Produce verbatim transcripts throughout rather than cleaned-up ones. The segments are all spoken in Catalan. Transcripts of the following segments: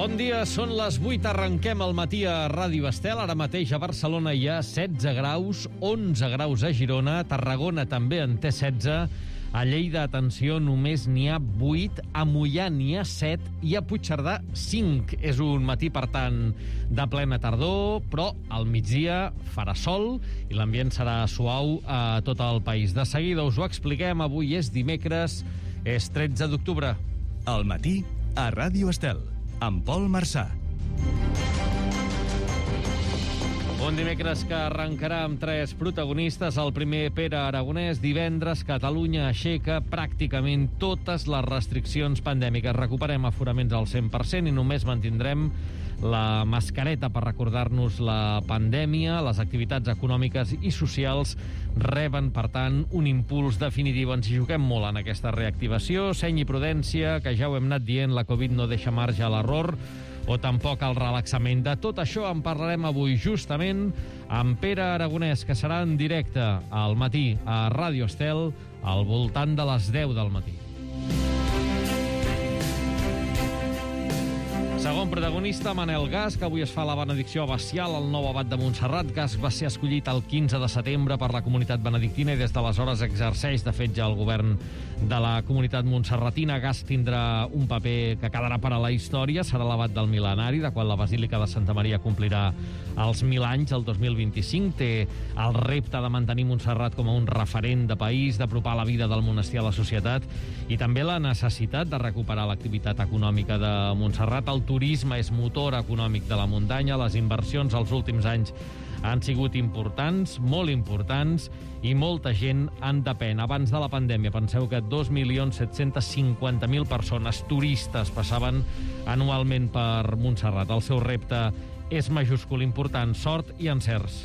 Bon dia, són les vuit, arrenquem el matí a Ràdio Estel. Ara mateix a Barcelona hi ha setze graus, onze graus a Girona, Tarragona també en té setze, a Lleida, atenció, només n'hi ha vuit, a Moià n'hi ha set i a Puigcerdà cinc. És un matí, per tant, de plena tardor, però al migdia farà sol i l'ambient serà suau a tot el país. De seguida us ho expliquem, avui és dimecres, és tretze d'octubre. Al matí a Ràdio Estel, amb Pol Marçà. Un dimecres que arrencarà amb tres protagonistes. El primer, Pere Aragonès. Divendres, Catalunya aixeca pràcticament totes les restriccions pandèmiques. Recuperem aforaments al cent per cent i només mantindrem la mascareta per recordar-nos la pandèmia. Les activitats econòmiques i socials reben, per tant, un impuls definitiu. Ens hi juguem molt en aquesta reactivació. Seny i prudència, que ja ho hem anat dient, la Covid no deixa marge a l'error o tampoc el relaxament. De tot això en parlarem avui justament amb Pere Aragonès, que serà en directe al matí a Ràdio Estel al voltant de les deu del matí. Segon protagonista, Manel Gas, que avui es fa la benedicció abacial al nou abat de Montserrat. Gas va ser escollit el quinze de setembre per la comunitat benedictina i des d'aleshores exerceix, de fet, ja el govern de la comunitat montserratina. Gas tindrà un paper que quedarà per a la història. Serà l'abat del mil·lenari, de quan la Basílica de Santa Maria complirà els mil anys, el dos mil vint-i-cinc. Té el repte de mantenir Montserrat com a un referent de país, d'apropar la vida del monestir a la societat i també la necessitat de recuperar l'activitat econòmica de Montserrat. El turisme és motor econòmic de la muntanya. Les inversions als últims anys han sigut importants, molt importants, i molta gent en depèn. Abans de la pandèmia, penseu que dos milions set-cents cinquanta mil persones turistes passaven anualment per Montserrat. El seu repte és majúscul, important, sort i encerts.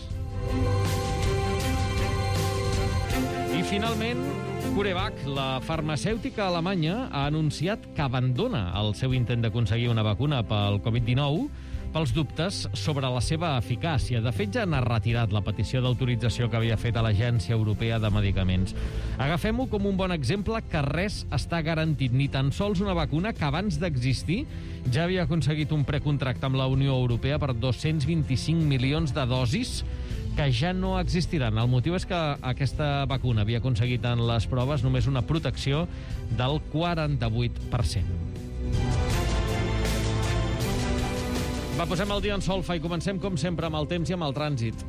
I finalment, CureVac, la farmacèutica alemanya, ha anunciat que abandona el seu intent d'aconseguir una vacuna pel covid dinou pels dubtes sobre la seva eficàcia. De fet, ja n'ha retirat la petició d'autorització que havia fet a l'Agència Europea de Medicaments. Agafem-ho com un bon exemple que res està garantit, ni tan sols una vacuna que abans d'existir ja havia aconseguit un precontracte amb la Unió Europea per dos-cents vint-i-cinc milions de dosis que ja no existiran. El motiu és que aquesta vacuna havia aconseguit en les proves només una protecció del quaranta-vuit per cent. Va, posem el dia en solfa i comencem, com sempre, amb el temps i amb el trànsit.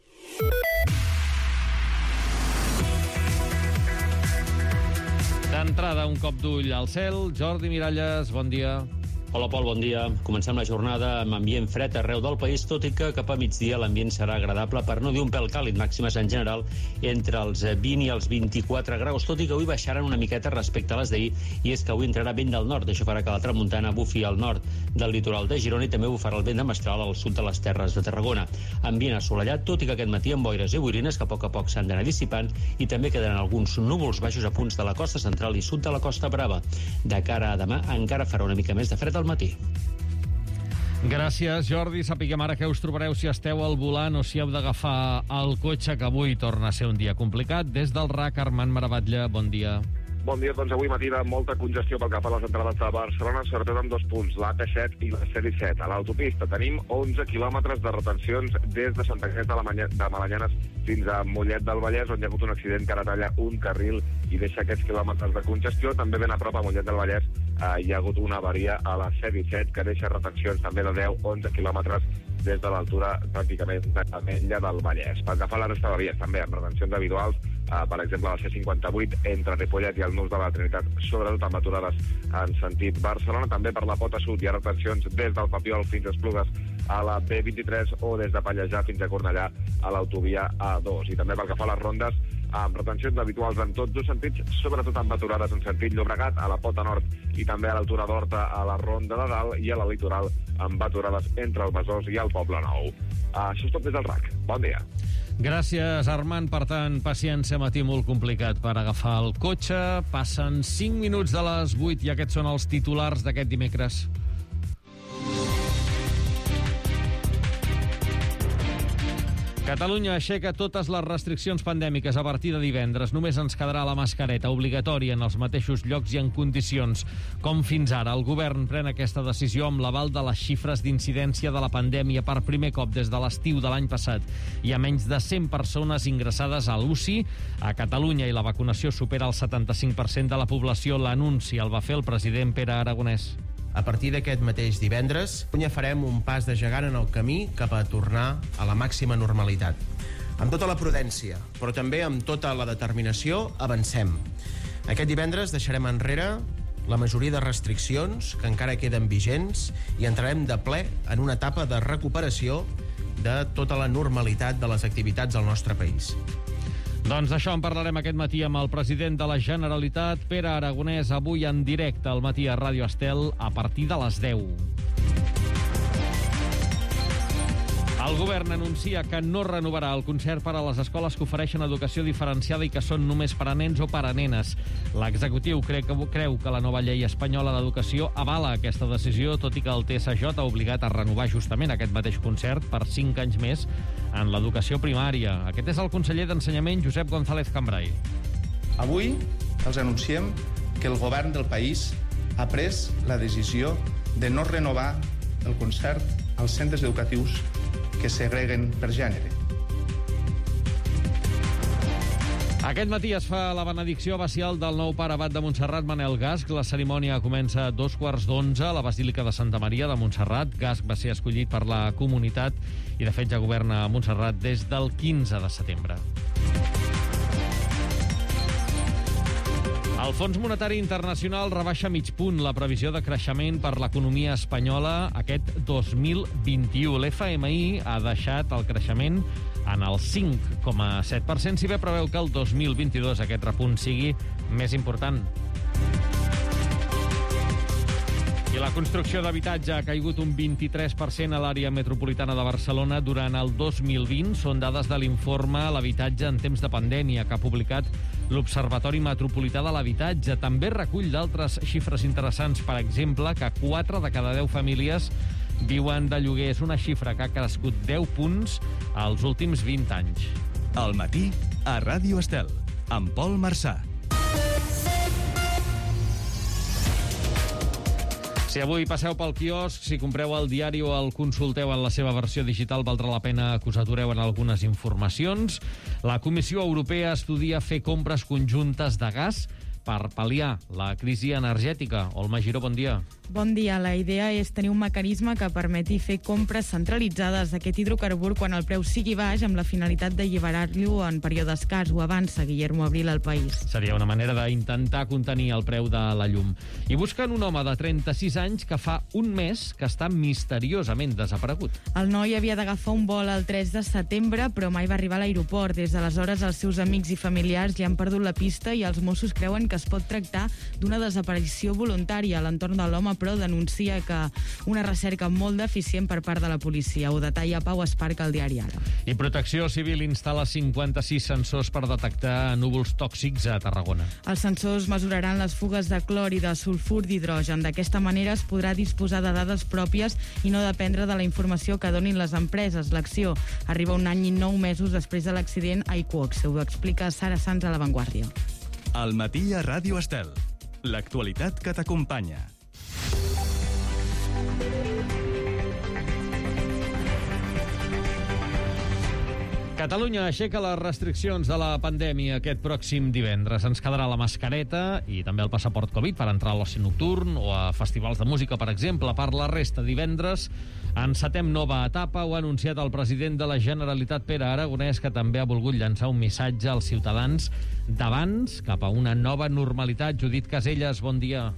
D'entrada, un cop d'ull al cel. Jordi Miralles, bon dia. Hola, Pol, bon dia. Comencem la jornada amb ambient fred arreu del país, tot i que cap a migdia l'ambient serà agradable, per no dir un pèl càlid, màximes en general entre els vint i els vint-i-quatre graus, tot i que avui baixaran una miqueta respecte a les d'ahir, i és que avui entrarà vent del nord. Això farà que la tramuntana bufi al nord del litoral de Girona i també bufarà el vent de mestral al sud de les Terres de Tarragona. Ambient assolellat, tot i que aquest matí amb boires i boirines que a poc a poc s'han d'anar dissipant, i també quedaran alguns núvols baixos a punts de la costa central i sud de la Costa Brava. De cara a demà encara farà una mica més de fred al matí. Gràcies, Jordi. Sapiguem ara què us trobareu si esteu al volant o si heu d'agafar el cotxe, que avui torna a ser un dia complicat. Des del R A C, Armand Maravatlla, bon dia. Bon dia, doncs avui matí de molta congestió pel que fa a les entrades de Barcelona, sobretot en dos punts, l'A P set i la C disset. A l'autopista tenim onze quilòmetres de retencions des de Sant Agnès de, la Manya, de Malanyanes fins a Mollet del Vallès, on hi ha hagut un accident que ara talla un carril i deixa aquests quilòmetres de congestió. També ben a prop a Mollet del Vallès eh, hi ha hagut una avaria a la C disset que deixa retencions també de deu a onze quilòmetres des de l'altura pràcticament de Ametlla del Vallès. Pel que fa a la resta de vies, també amb retencions habituals, eh, per exemple, la C cinquanta-vuit entre Ripollet i el Nus de la Trinitat, sobretot amb aturades en sentit Barcelona. També per la Pota Sud hi ha retencions des del Papiol fins a Esplugues a la B vint-i-tres o des de Pallejà fins a Cornellà a l'autovia A dos. I també pel que fa a les rondes, amb retencions habituals en tots dos sentits, sobretot amb aturades en sentit Llobregat, a la Pota Nord i també a l'altura d'Horta, a la Ronda de Dalt, i a la Litoral amb aturades entre el Besòs i el Poble Nou. Això és tot des del R A C. Bon dia. Gràcies, Armand. Per tant, paciència, matí molt complicat per agafar el cotxe. Passen cinc minuts de les vuit i aquests són els titulars d'aquest dimecres. Catalunya aixeca totes les restriccions pandèmiques a partir de divendres. Només ens quedarà la mascareta obligatòria en els mateixos llocs i en condicions. Com fins ara, el govern pren aquesta decisió amb l'aval de les xifres d'incidència de la pandèmia per primer cop des de l'estiu de l'any passat. Hi ha menys de cent persones ingressades a l'U C I a Catalunya i la vacunació supera el setanta-cinc per cent de la població. L'anunci el va fer el president Pere Aragonès. A partir d'aquest mateix divendres, ja farem un pas de gegant en el camí cap a tornar a la màxima normalitat. Amb tota la prudència, però també amb tota la determinació, avancem. Aquest divendres deixarem enrere la majoria de restriccions que encara queden vigents i entrarem de ple en una etapa de recuperació de tota la normalitat de les activitats al nostre país. Doncs d'això en parlarem aquest matí amb el president de la Generalitat, Pere Aragonès, avui en directe al matí a Ràdio Estel a partir de les deu. El govern anuncia que no renovarà el concert per a les escoles que ofereixen educació diferenciada i que són només per a nens o per a nenes. L'executiu creu que, creu que la nova llei espanyola d'educació avala aquesta decisió, tot i que el T S J ha obligat a renovar justament aquest mateix concert per cinc anys més en l'educació primària. Aquest és el conseller d'Ensenyament, Josep González Cambray. Avui els anunciem que el govern del país ha pres la decisió de no renovar el concert als centres educatius que segreguen per gènere. Aquest matí es fa la benedicció abacial del nou pare abat de Montserrat, Manel Gasch. La cerimònia comença a dos quarts d'onze a la Basílica de Santa Maria de Montserrat. Gasch va ser escollit per la comunitat i, de fet, ja governa a Montserrat des del quinze de setembre. El Fons Monetari Internacional rebaixa mig punt la previsió de creixement per l'economia espanyola aquest dos mil vint-i-u. L'F M I ha deixat el creixement en el cinc coma set per cent, si bé preveu que el dos mil vint-i-dos aquest repunt sigui més important. I la construcció d'habitatge ha caigut un vint-i-tres per cent a l'àrea metropolitana de Barcelona durant el dos mil vint. Són dades de l'informe L'habitatge en temps de pandèmia que ha publicat l'Observatori Metropolità de l'Habitatge. També recull d'altres xifres interessants, per exemple, que quatre de cada deu famílies viuen de lloguer. És una xifra que ha crescut deu punts als últims vint anys. Al matí, a Ràdio Estel, amb Pol Marçà. Si avui passeu pel quiosc, si compreu el diari o el consulteu en la seva versió digital, valdrà la pena que us atureu en algunes informacions. La Comissió Europea estudia fer compres conjuntes de gas per pal·liar la crisi energètica. Olma Giró, bon dia. Bon dia. La idea és tenir un mecanisme que permeti fer compres centralitzades d'aquest hidrocarbur quan el preu sigui baix, amb la finalitat d'alliberar-lo en període escàs, ho avança Guillermo Abril al País. Seria una manera d'intentar contenir el preu de la llum. I busquen un home de trenta-sis anys que fa un mes que està misteriosament desaparegut. El noi havia d'agafar un vol el tres de setembre, però mai va arribar a l'aeroport. Des d'aleshores, els seus amics i familiars ja han perdut la pista i els Mossos creuen que es pot tractar d'una desaparició voluntària. A l'entorn de l'home, però, denuncia que una recerca molt deficient per part de la policia. Ho detalla Pau Esparc al diari Ara. I Protecció Civil instal·la cinquanta-sis sensors per detectar núvols tòxics a Tarragona. Els sensors mesuraran les fugues de clor i de sulfur d'hidrogen. D'aquesta manera es podrà disposar de dades pròpies i no dependre de la informació que donin les empreses. L'acció arriba un any i nou mesos després de l'accident a Iqox. Ho explica Sara Sanz a La Vanguardia. Al matí a Ràdio Estel. L'actualitat que t'acompanya. Catalunya aixeca les restriccions de la pandèmia aquest pròxim divendres. Ens quedarà la mascareta i també el passaport Covid per entrar a l'oci nocturn o a festivals de música, per exemple. Per la resta, divendres encetem nova etapa. Ho ha anunciat el president de la Generalitat, Pere Aragonès, que també ha volgut llançar un missatge als ciutadans d'abans cap a una nova normalitat. Judit Caselles, bon dia.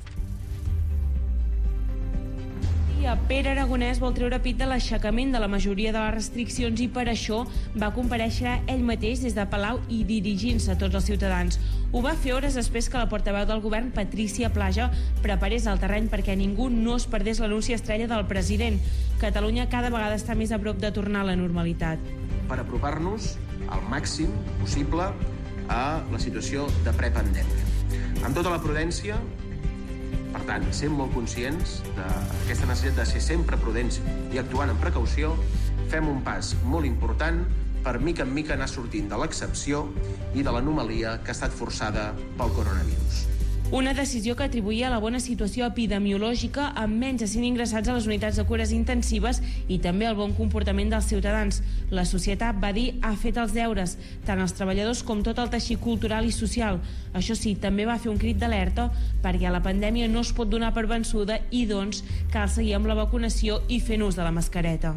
Pere Aragonès vol treure pit de l'aixecament de la majoria de les restriccions i per això va comparèixer ell mateix des de Palau i dirigint-se a tots els ciutadans. Ho va fer hores després que la portaveu del govern, Patricia Plaja, preparés el terreny perquè ningú no es perdés l'anunci estrella del president. Catalunya cada vegada està més a prop de tornar a la normalitat. Per apropar-nos al màxim possible a la situació de prepandèmia. Amb tota la prudència. Per tant, sent molt conscients d'aquesta necessitat de ser sempre prudents i actuant amb precaució, fem un pas molt important per mica en mica anar sortint de l'excepció i de l'anomalia que ha estat forçada pel coronavirus. Una decisió que atribuïa a la bona situació epidemiològica amb menys de cent ingressats a les unitats de cures intensives i també al bon comportament dels ciutadans. La societat, va dir, ha fet els deures, tant els treballadors com tot el teixit cultural i social. Això sí, també va fer un crit d'alerta perquè la pandèmia no es pot donar per vençuda i, doncs, cal seguir amb la vacunació i fent ús de la mascareta.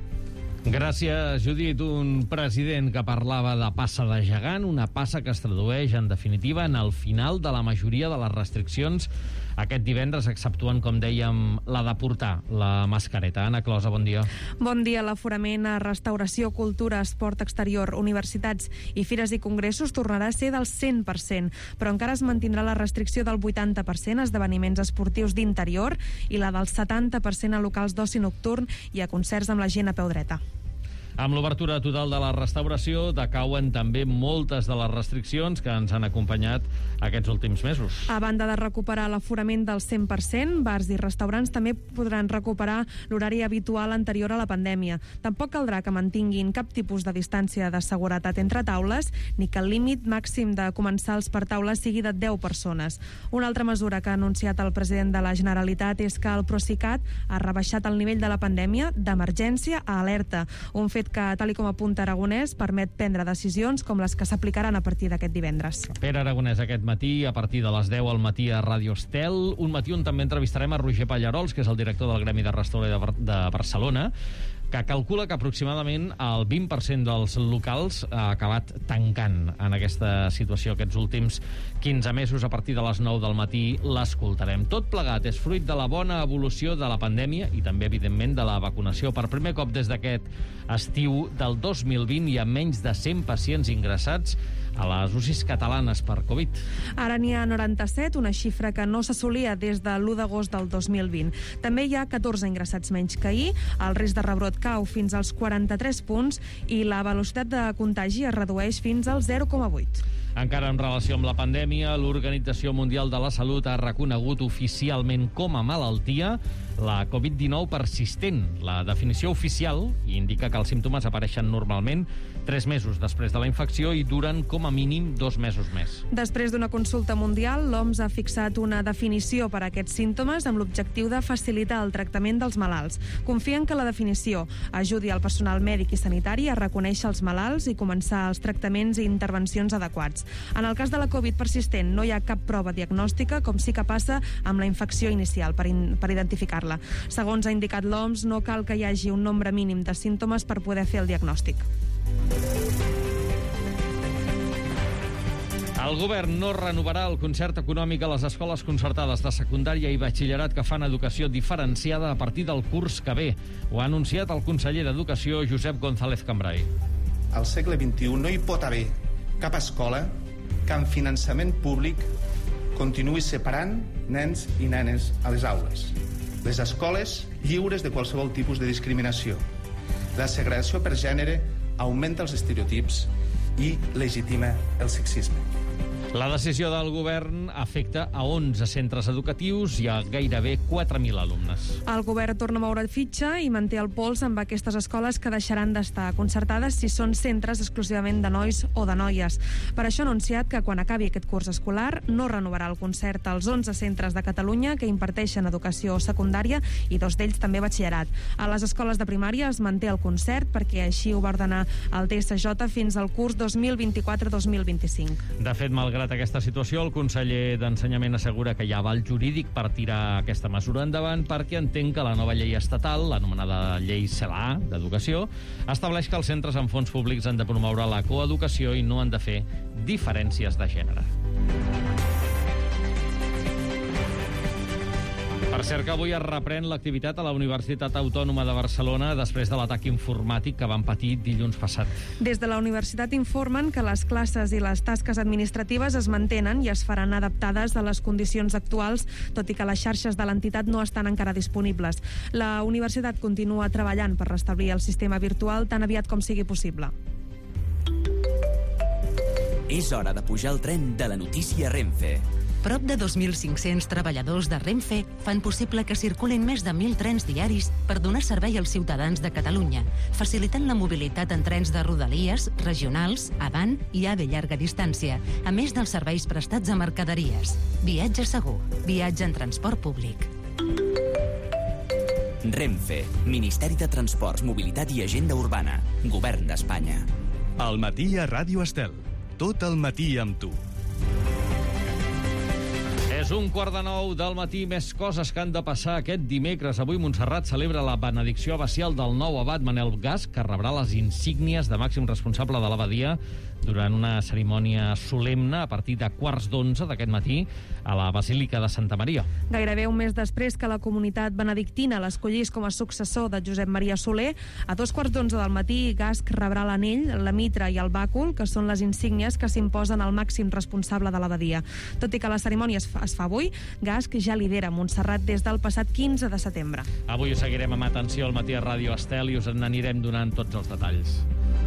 Gràcies, Judit. Un president que parlava de passa de gegant, una passa que es tradueix, en definitiva, en el final de la majoria de les restriccions aquest divendres, exceptuant, com dèiem, la de portar la mascareta. Anna Closa, bon dia. Bon dia. L'aforament a restauració, cultura, esport exterior, universitats i fires i congressos tornarà a ser del cent per cent, però encara es mantindrà la restricció del vuitanta per cent a esdeveniments esportius d'interior i la del setanta per cent a locals d'oci nocturn i a concerts amb la gent a peu dreta. Amb l'obertura total de la restauració decauen també moltes de les restriccions que ens han acompanyat aquests últims mesos. A banda de recuperar l'aforament del cent per cent, bars i restaurants també podran recuperar l'horari habitual anterior a la pandèmia. Tampoc caldrà que mantinguin cap tipus de distància de seguretat entre taules, ni que el límit màxim de comensals per taula sigui de deu persones. Una altra mesura que ha anunciat el president de la Generalitat és que el Procicat ha rebaixat el nivell de la pandèmia d'emergència a alerta, un fet que, tal com apunta Aragonès, permet prendre decisions com les que s'aplicaran a partir d'aquest divendres. Pere Aragonès aquest matí, a partir de les deu al matí a Ràdio Estel, un matí on també entrevistarem a Roger Pallarols, que és el director del Gremi de Restauració de Barcelona, que calcula que aproximadament el vint per cent dels locals ha acabat tancant en aquesta situació aquests últims quinze mesos. A partir de les nou del matí l'escoltarem. Tot plegat és fruit de la bona evolució de la pandèmia i també, evidentment, de la vacunació. Per primer cop des d'aquest estiu del dos mil vint hi ha menys de cent pacients ingressats a les U C Is catalanes per Covid. Ara n'hi ha noranta-set, una xifra que no s'assolia des de l'u d'agost del dos mil vint. També hi ha catorze ingressats menys que ahir, el risc de rebrot cau fins als quaranta-tres punts i la velocitat de contagi es redueix fins al zero coma vuit. Encara en relació amb la pandèmia, l'Organització Mundial de la Salut ha reconegut oficialment com a malaltia la Covid dinou persistent. La definició oficial indica que els símptomes apareixen normalment tres mesos després de la infecció i duren com a mínim dos mesos més. Després d'una consulta mundial, l'O M S ha fixat una definició per a aquests símptomes amb l'objectiu de facilitar el tractament dels malalts. Confien que la definició ajudi al personal mèdic i sanitari a reconèixer els malalts i començar els tractaments i intervencions adequats. En el cas de la Covid persistent no hi ha cap prova diagnòstica, com sí que passa amb la infecció inicial per, in, per identificar-la. Segons ha indicat l'O M S, no cal que hi hagi un nombre mínim de símptomes per poder fer el diagnòstic. El govern no renovarà el concert econòmic a les escoles concertades de secundària i batxillerat que fan educació diferenciada a partir del curs que ve. Ho ha anunciat el conseller d'Educació, Josep González Cambray. Al segle vint-i-u no hi pot haver cap escola que amb finançament públic continuï separant nens i nenes a les aules. Les escoles lliures de qualsevol tipus de discriminació. La segregació per gènere augmenta els estereotips i legitima el sexisme. La decisió del govern afecta a onze centres educatius i a gairebé quatre mil alumnes. El govern torna a moure fitxa i manté el pols amb aquestes escoles que deixaran d'estar concertades si són centres exclusivament de nois o de noies. Per això ha anunciat que quan acabi aquest curs escolar no renovarà el concert als onze centres de Catalunya que imparteixen educació secundària i dos d'ells també batxillerat. A les escoles de primària es manté el concert perquè així ho va ordenar el T S J fins al curs dos mil vint-i-quatre dos mil vint-i-cinc. De fet, malgrat Malgrat aquesta situació, el conseller d'Ensenyament assegura que hi ha aval jurídic per tirar aquesta mesura endavant perquè entén que la nova llei estatal, l'anomenada llei CELA d'Educació, estableix que els centres amb fons públics han de promoure la coeducació i no han de fer diferències de gènere. Per cert que avui es reprèn l'activitat a la Universitat Autònoma de Barcelona després de l'atac informàtic que van patir dilluns passat. Des de la universitat informen que les classes i les tasques administratives es mantenen i es faran adaptades a les condicions actuals, tot i que les xarxes de l'entitat no estan encara disponibles. La universitat continua treballant per restablir el sistema virtual tan aviat com sigui possible. És hora de pujar al tren de la notícia Renfe. Prop de dos mil cinc-cents treballadors de Renfe fan possible que circulin més de mil trens diaris per donar servei als ciutadans de Catalunya, facilitant la mobilitat en trens de rodalies, regionals, avant i A V E llarga distància, a més dels serveis prestats a mercaderies. Viatge segur. Viatge en transport públic. Renfe, Ministeri de Transports, Mobilitat i Agenda Urbana, Govern d'Espanya. Al matí a Ràdio Estel. Tot el matí amb tu. És un quart de nou del matí, més coses que han de passar aquest dimecres. Avui Montserrat celebra la benedicció abacial del nou abat Manel Gasch, que rebrà les insígnies de màxim responsable de l'abadia durant una cerimònia solemne a partir de quarts d'onze d'aquest matí a la Basílica de Santa Maria. Gairebé un mes després que la comunitat benedictina l'escollís com a successor de Josep Maria Soler, a dos quarts d'onze del matí Gasch rebrà l'anell, la mitra i el bàcul, que són les insígnies que s'imposen al màxim responsable de l'abadia. Tot i que la cerimònia es fa, es fa avui, Gasch ja lidera Montserrat des del passat quinze de setembre. Avui ho seguirem amb atenció al matí a Ràdio Estel i us n'anirem donant tots els detalls.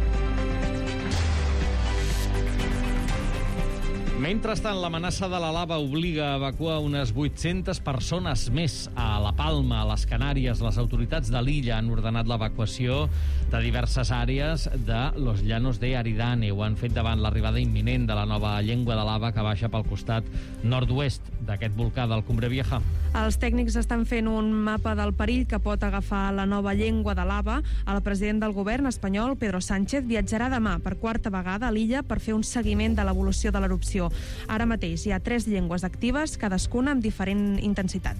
Mentrestant, l'amenaça de la lava obliga a evacuar unes vuit-centes persones més a La Palma, a les Canàries. Les autoritats de l'illa han ordenat l'evacuació de diverses àrees de Los Llanos de Aridane. Ho han fet davant l'arribada imminent de la nova llengua de lava que baixa pel costat nord-oest d'aquest volcà del Cumbre Vieja. Els tècnics estan fent un mapa del perill que pot agafar la nova llengua de lava. El president del govern espanyol, Pedro Sánchez, viatjarà demà per quarta vegada a l'illa per fer un seguiment de l'evolució de l'erupció. Ara mateix hi ha tres llengües actives, cadascuna amb diferent intensitat.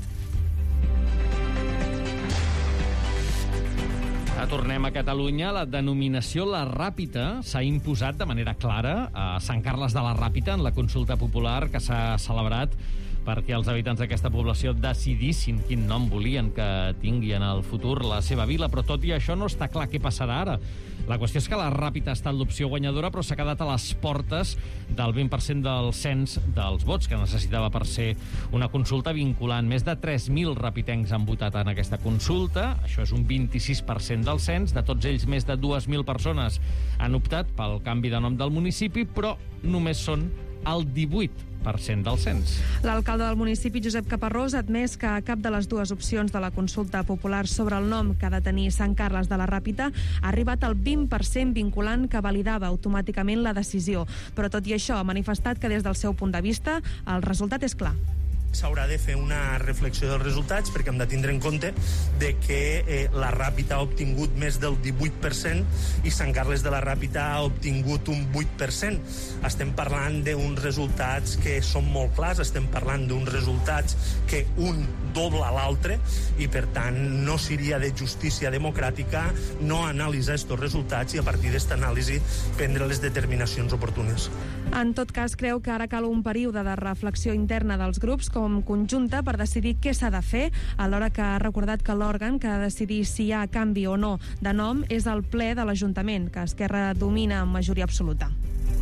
Tornem a Catalunya. La denominació La Ràpita s'ha imposat de manera clara a Sant Carles de la Ràpita en la consulta popular que s'ha celebrat perquè els habitants d'aquesta població decidissin quin nom volien que tingui en el futur la seva vila, però tot i això no està clar què passarà ara. La qüestió és que la Ràpita ha estat l'opció guanyadora, però s'ha quedat a les portes del vint per cent del cens dels vots que necessitava per ser una consulta vinculant. Més de tres mil rapitencs han votat en aquesta consulta, això és un vint-i-sis per cent del cens. De tots ells, més de dues mil persones han optat pel canvi de nom del municipi, però només són el divuit per cent del cens. L'alcalde del municipi, Josep Caparrós, ha admès que cap de les dues opcions de la consulta popular sobre el nom que ha de tenir Sant Carles de la Ràpita ha arribat al vint per cent vinculant que validava automàticament la decisió. Però tot i això ha manifestat que des del seu punt de vista el resultat és clar. S'haurà de fer una reflexió dels resultats perquè hem de tindre en compte de que eh, la Ràpita ha obtingut més del divuit per cent i Sant Carles de la Ràpita ha obtingut un vuit per cent. Estem parlant d'uns resultats que són molt clars, estem parlant d'uns resultats que un dobla l'altre i, per tant, no seria de justícia democràtica no analitzar aquests resultats i, a partir d'aquesta anàlisi, prendre les determinacions oportunes. En tot cas, creu que ara cal un període de reflexió interna dels grups com conjunta per decidir què s'ha de fer, alhora que ha recordat que l'òrgan que ha de decidir si hi ha canvi o no de nom és el ple de l'Ajuntament, que Esquerra domina amb majoria absoluta.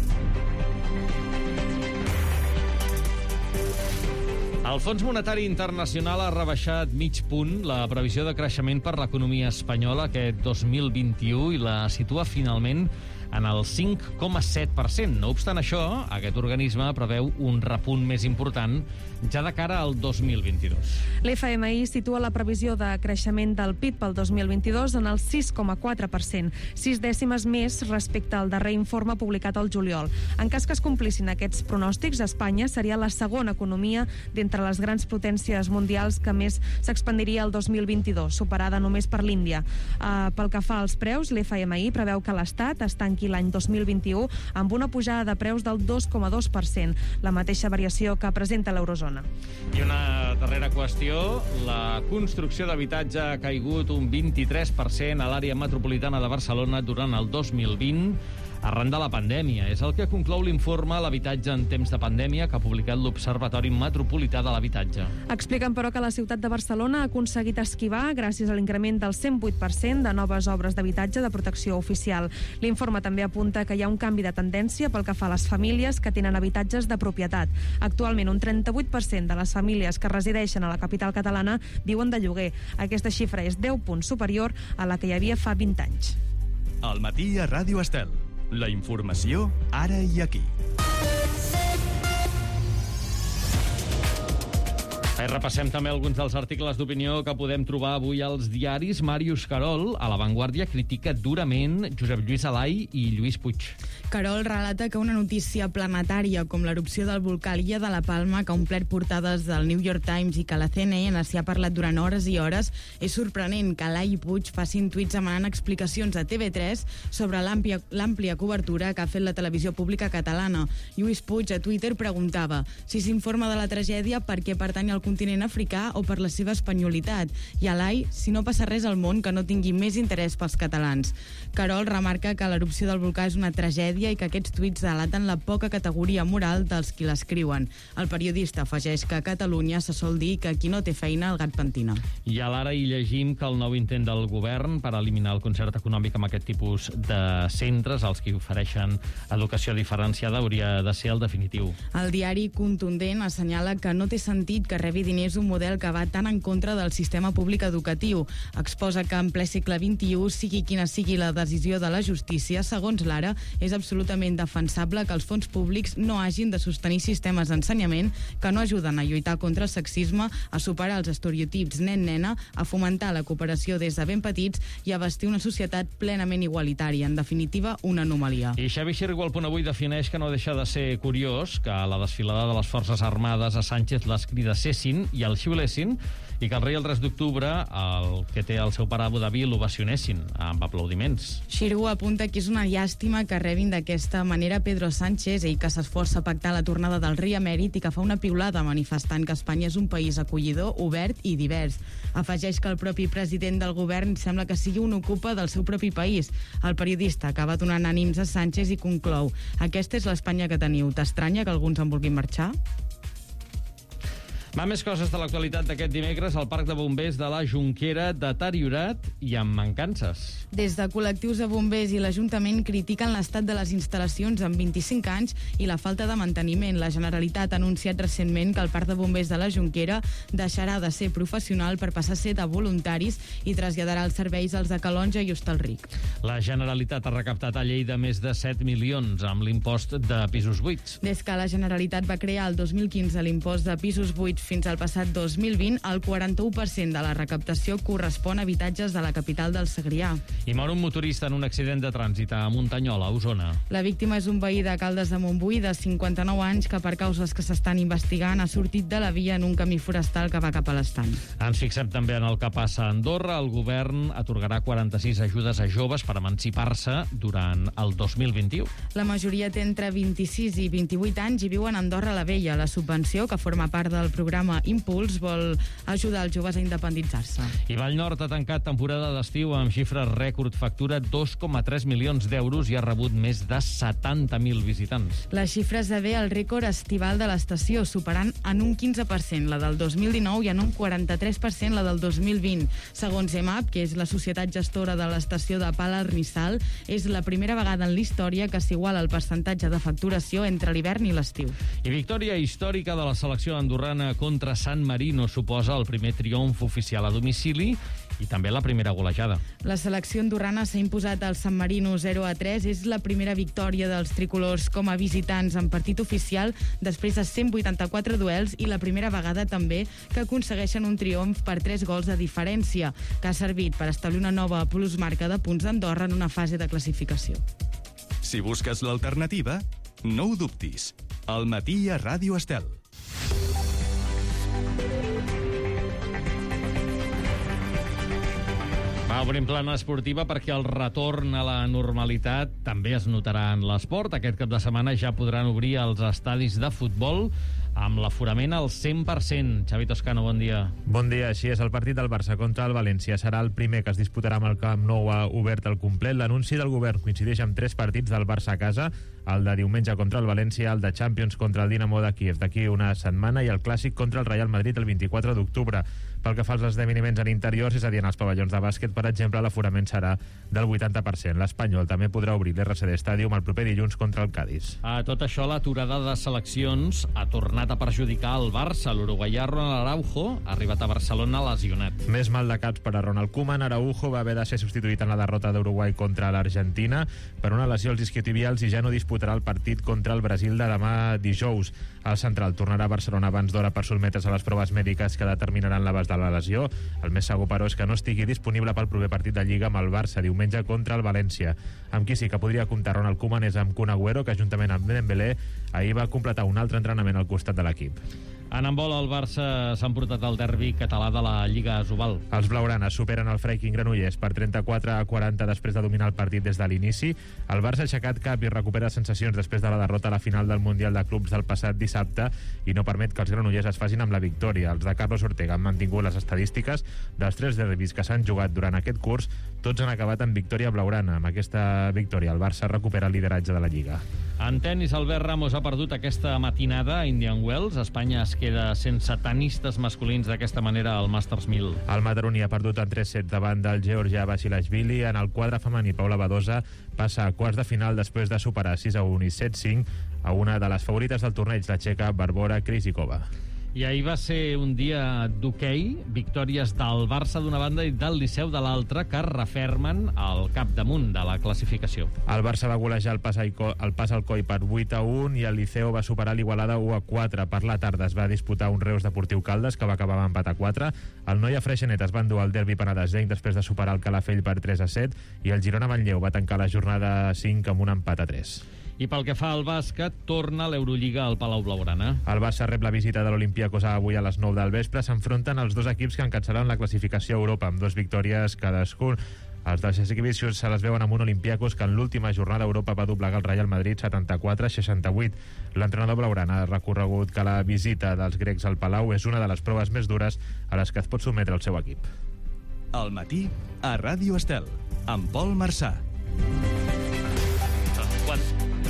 El Fons Monetari Internacional ha rebaixat mig punt la previsió de creixement per l'economia espanyola aquest dos mil vint-i-u i la situa finalment en el cinc coma set per cent. No obstant això, aquest organisme preveu un repunt més important ja de cara al dos mil vint-i-dos. L'F M I situa la previsió de creixement del P I B pel dos mil vint-i-dos en el sis coma quatre per cent, sis dècimes més respecte al darrer informe publicat al juliol. En cas que es complissin aquests pronòstics, Espanya seria la segona economia d'entre les grans potències mundials que més s'expandiria el dos mil vint-i-dos, superada només per l'Índia. Uh, pel que fa als preus, l'F M I preveu que l'Estat es tanqui l'any dos mil vint-i-u amb una pujada de preus del dos coma dos per cent, la mateixa variació que presenta l'eurozona. I una darrera qüestió, la construcció d'habitatge ha caigut un vint-i-tres per cent a l'àrea metropolitana de Barcelona durant el dos mil vint, arran de la pandèmia. És el que conclou l'informe L'habitatge en temps de pandèmia que ha publicat l'Observatori Metropolità de l'Habitatge. Expliquen, però, que la ciutat de Barcelona ha aconseguit esquivar gràcies a l'increment del cent vuit per cent de noves obres d'habitatge de protecció oficial. L'informe també apunta que hi ha un canvi de tendència pel que fa a les famílies que tenen habitatges de propietat. Actualment, un trenta-vuit per cent de les famílies que resideixen a la capital catalana viuen de lloguer. Aquesta xifra és deu punts superior a la que hi havia fa vint anys. Al matí a Ràdio Estel. La informació, ara i aquí. I repassem també alguns dels articles d'opinió que podem trobar avui als diaris. Màrius Carol, a La Vanguardia, critica durament Josep Lluís Alai i Lluís Puig. Carol relata que una notícia planetària com l'erupció del volcà a l'illa de la Palma, que ha omplert portades del New York Times i que la C N N s'hi ha parlat durant hores i hores, és sorprenent que Alai i Puig facin tuits demanant explicacions a T V tres sobre l'àmplia, l'àmplia cobertura que ha fet la televisió pública catalana. Lluís Puig a Twitter preguntava si s'informa de la tragèdia perquè pertany al continent africà o per la seva espanyolitat, i Alai, si no passa res al món que no tingui més interès pels catalans. Carol remarca que l'erupció del volcà és una tragèdia i que aquests tuits delaten la poca categoria moral dels qui l'escriuen. El periodista afegeix que a Catalunya se sol dir que qui no té feina el gat pentina. I a l'Ara hi llegim que el nou intent del govern per eliminar el concert econòmic amb aquest tipus de centres, els que ofereixen educació diferenciada, hauria de ser el definitiu. El diari Contundent assenyala que no té sentit que rebi diners un model que va tan en contra del sistema públic educatiu. Exposa que en ple segle vint-i-u, sigui quina sigui la decisió de la justícia, segons l'Ara, és absolutament defensable que els fons públics no hagin de sostenir sistemes d'ensenyament que no ajuden a lluitar contra el sexisme, a superar els estereotips nen-nena, a fomentar la cooperació des de ben petits i a vestir una societat plenament igualitària. En definitiva, una anomalia. I Xavi Xirgo, al Punt Avui, defineix que no deixa de ser curiós que a la desfilada de les Forces Armades a Sánchez les cridassin i el xiulessin, i que el rei el tres d'octubre, el que té el seu pare a Abu Dhabi, l'ovacionessin amb aplaudiments. Xirgo apunta que és una llàstima que rebin d'aquesta manera Pedro Sánchez, ell que s'esforça a pactar la tornada del rei emèrit i que fa una piulada manifestant que Espanya és un país acollidor, obert i divers. Afegeix que el propi president del govern sembla que sigui un ocupa del seu propi país. El periodista acaba donant ànims a Sánchez i conclou: aquesta és l'Espanya que teniu. T'estranya que alguns en vulguin marxar? Va, més coses de l'actualitat d'aquest dimecres. El parc de bombers de la Jonquera deteriorat i amb mancances. Des de col·lectius de bombers i l'Ajuntament critiquen l'estat de les instal·lacions en vint-i-cinc anys i la falta de manteniment. La Generalitat ha anunciat recentment que el parc de bombers de la Jonquera deixarà de ser professional per passar a ser de voluntaris i traslladarà els serveis als de Calonja i Hostalric. La Generalitat ha recaptat a Lleida més de set milions amb l'impost de pisos buits. Des que la Generalitat va crear el dos mil quinze l'impost de pisos buits fins al passat dos mil vint, el quaranta-u per cent de la recaptació correspon a habitatges de la capital del Segrià. I mor un motorista en un accident de trànsit a Muntanyola, a Osona. La víctima és un veí de Caldes de Montbui de cinquanta-nou anys que, per causes que s'estan investigant, ha sortit de la via en un camí forestal que va cap a l'estany. Ens fixem també en el que passa a Andorra. El govern atorgarà quaranta-sis ajudes a joves per emancipar-se durant el dos mil vint-i-u. La majoria té entre vint-i-sis i vint-i-vuit anys i viuen a Andorra la Vella. La subvenció, que forma part del programa Impuls, vol ajudar els joves a independitzar-se. I Vallnord ha tancat temporada d'estiu amb xifres rècord, factura dos coma tres milions d'euros i ha rebut més de setanta mil visitants. La xifra esdevé el rècord estival de l'estació, superant en un quinze per cent la del dos mil dinou i en un quaranta-tres per cent la del dos mil vint. Segons E M A P, que és la societat gestora de l'estació de Palarnissal, és la primera vegada en la història que s'iguala el percentatge de facturació entre l'hivern i l'estiu. I victòria històrica de la selecció andorrana contra San Marino suposa el primer triomf oficial a domicili i també la primera golejada. La selecció andorrana s'ha imposat al San Marino zero a tres. És la primera victòria dels tricolors com a visitants en partit oficial després de cent vuitanta-quatre duels i la primera vegada també que aconsegueixen un triomf per tres gols de diferència, que ha servit per establir una nova plusmarca de punts d'Andorra en una fase de classificació. Si busques l'alternativa, no ho dubtis. Al matí a Ràdio Estel. Va, obrim plana esportiva perquè el retorn a la normalitat també es notarà en l'esport. Aquest cap de setmana ja podran obrir els estadis de futbol amb l'aforament al cent per cent. Xavi Toscano, bon dia. Bon dia, així és. El partit del Barça contra el València serà el primer que es disputarà amb el Camp Nou obert al complet. L'anunci del govern coincideix amb tres partits del Barça a casa, el de diumenge contra el València, el de Champions contra el Dinamo de Kíev d'aquí una setmana i el clàssic contra el Real Madrid el vint-i-quatre d'octubre. Pel que fa als esdeveniments en interiors, és a dir, en els pavellons de bàsquet, per exemple, l'aforament serà del vuitanta per cent. L'Espanyol també podrà obrir l'R C D Stadium el proper dilluns contra el Cádiz. A tot això, l'aturada de seleccions ha tornat tornat a perjudicar el Barça. L'uruguaià Ronald Araujo ha arribat a Barcelona lesionat. Més mal de caps per a Ronald Koeman. Araujo va haver de ser substituït en la derrota d'Uruguai contra l'Argentina per una lesió als isquiotibials i ja no disputarà el partit contra el Brasil de demà dijous. El central tornarà a Barcelona abans d'hora per sotmetre's a les proves mèdiques que determinaran l'abast de la lesió. El més segur, però, és que no estigui disponible pel proper partit de Lliga amb el Barça diumenge contra el València. Amb qui sí que podria comptar Ronald Koeman és amb Kun Agüero, que juntament amb Dembélé ahir va completar un altre entrenament al costat de l'equip. En handbol, el Barça s'ha emportat el derbi català de la Lliga Asobal. Els blaugranes superen el Freiking Granollers per trenta-quatre a quaranta després de dominar el partit des de l'inici. El Barça ha aixecat cap i recupera sensacions després de la derrota a la final del Mundial de Clubs del passat dissabte i no permet que els granollers es facin amb la victòria. Els de Carlos Ortega han mantingut les estadístiques dels tres derbis que s'han jugat durant aquest curs. Tots han acabat en victòria blaugrana. Amb aquesta victòria, el Barça recupera el lideratge de la Lliga. En tennis, Albert Ramos ha perdut aquesta matinada a Indian Wells. Espanya es queda sense tenistes masculins d'aquesta manera al Masters mil. El mataroní ha perdut en tres sets davant del georgià Basilashvili. En el quadre femení, Paula Badosa passa a quarts de final després de superar sis a un i set a cinc a una de les favorites del torneig, la txeca Barbora Krejcikova. I ahir va ser un dia d'hoquei, victòries del Barça d'una banda i del Liceu de l'altra, que refermen el capdamunt de la classificació. El Barça va golejar el pas, el pas al Coi per vuit a un i el Liceu va superar l'Igualada u a quatre. Per la tarda es va disputar un Reus Deportiu Caldes, que va acabar amb empat a quatre. El Noia Freixenet es va endur el derbi penedesenc després de superar el Calafell per tres a set i el Girona Manlleu va tancar la jornada cinc amb un empat a tres. I pel que fa al bàsquet, torna l'Eurolliga al Palau Blaugrana. El Barça rep la visita de l'Olympiacos avui a les nou del vespre. S'enfronten els dos equips que encapçaran la classificació a Europa, amb dues victòries cadascun. Els dels equips se les veuen amb un Olympiacos que en l'última jornada a Europa va doblegar el Real Madrid setanta-quatre a seixanta-vuit. L'entrenador blaugrana ha recorregut que la visita dels grecs al Palau és una de les proves més dures a les que es pot sotmetre el seu equip. Al matí, a Ràdio Estel, amb Pol Marçà. Quan...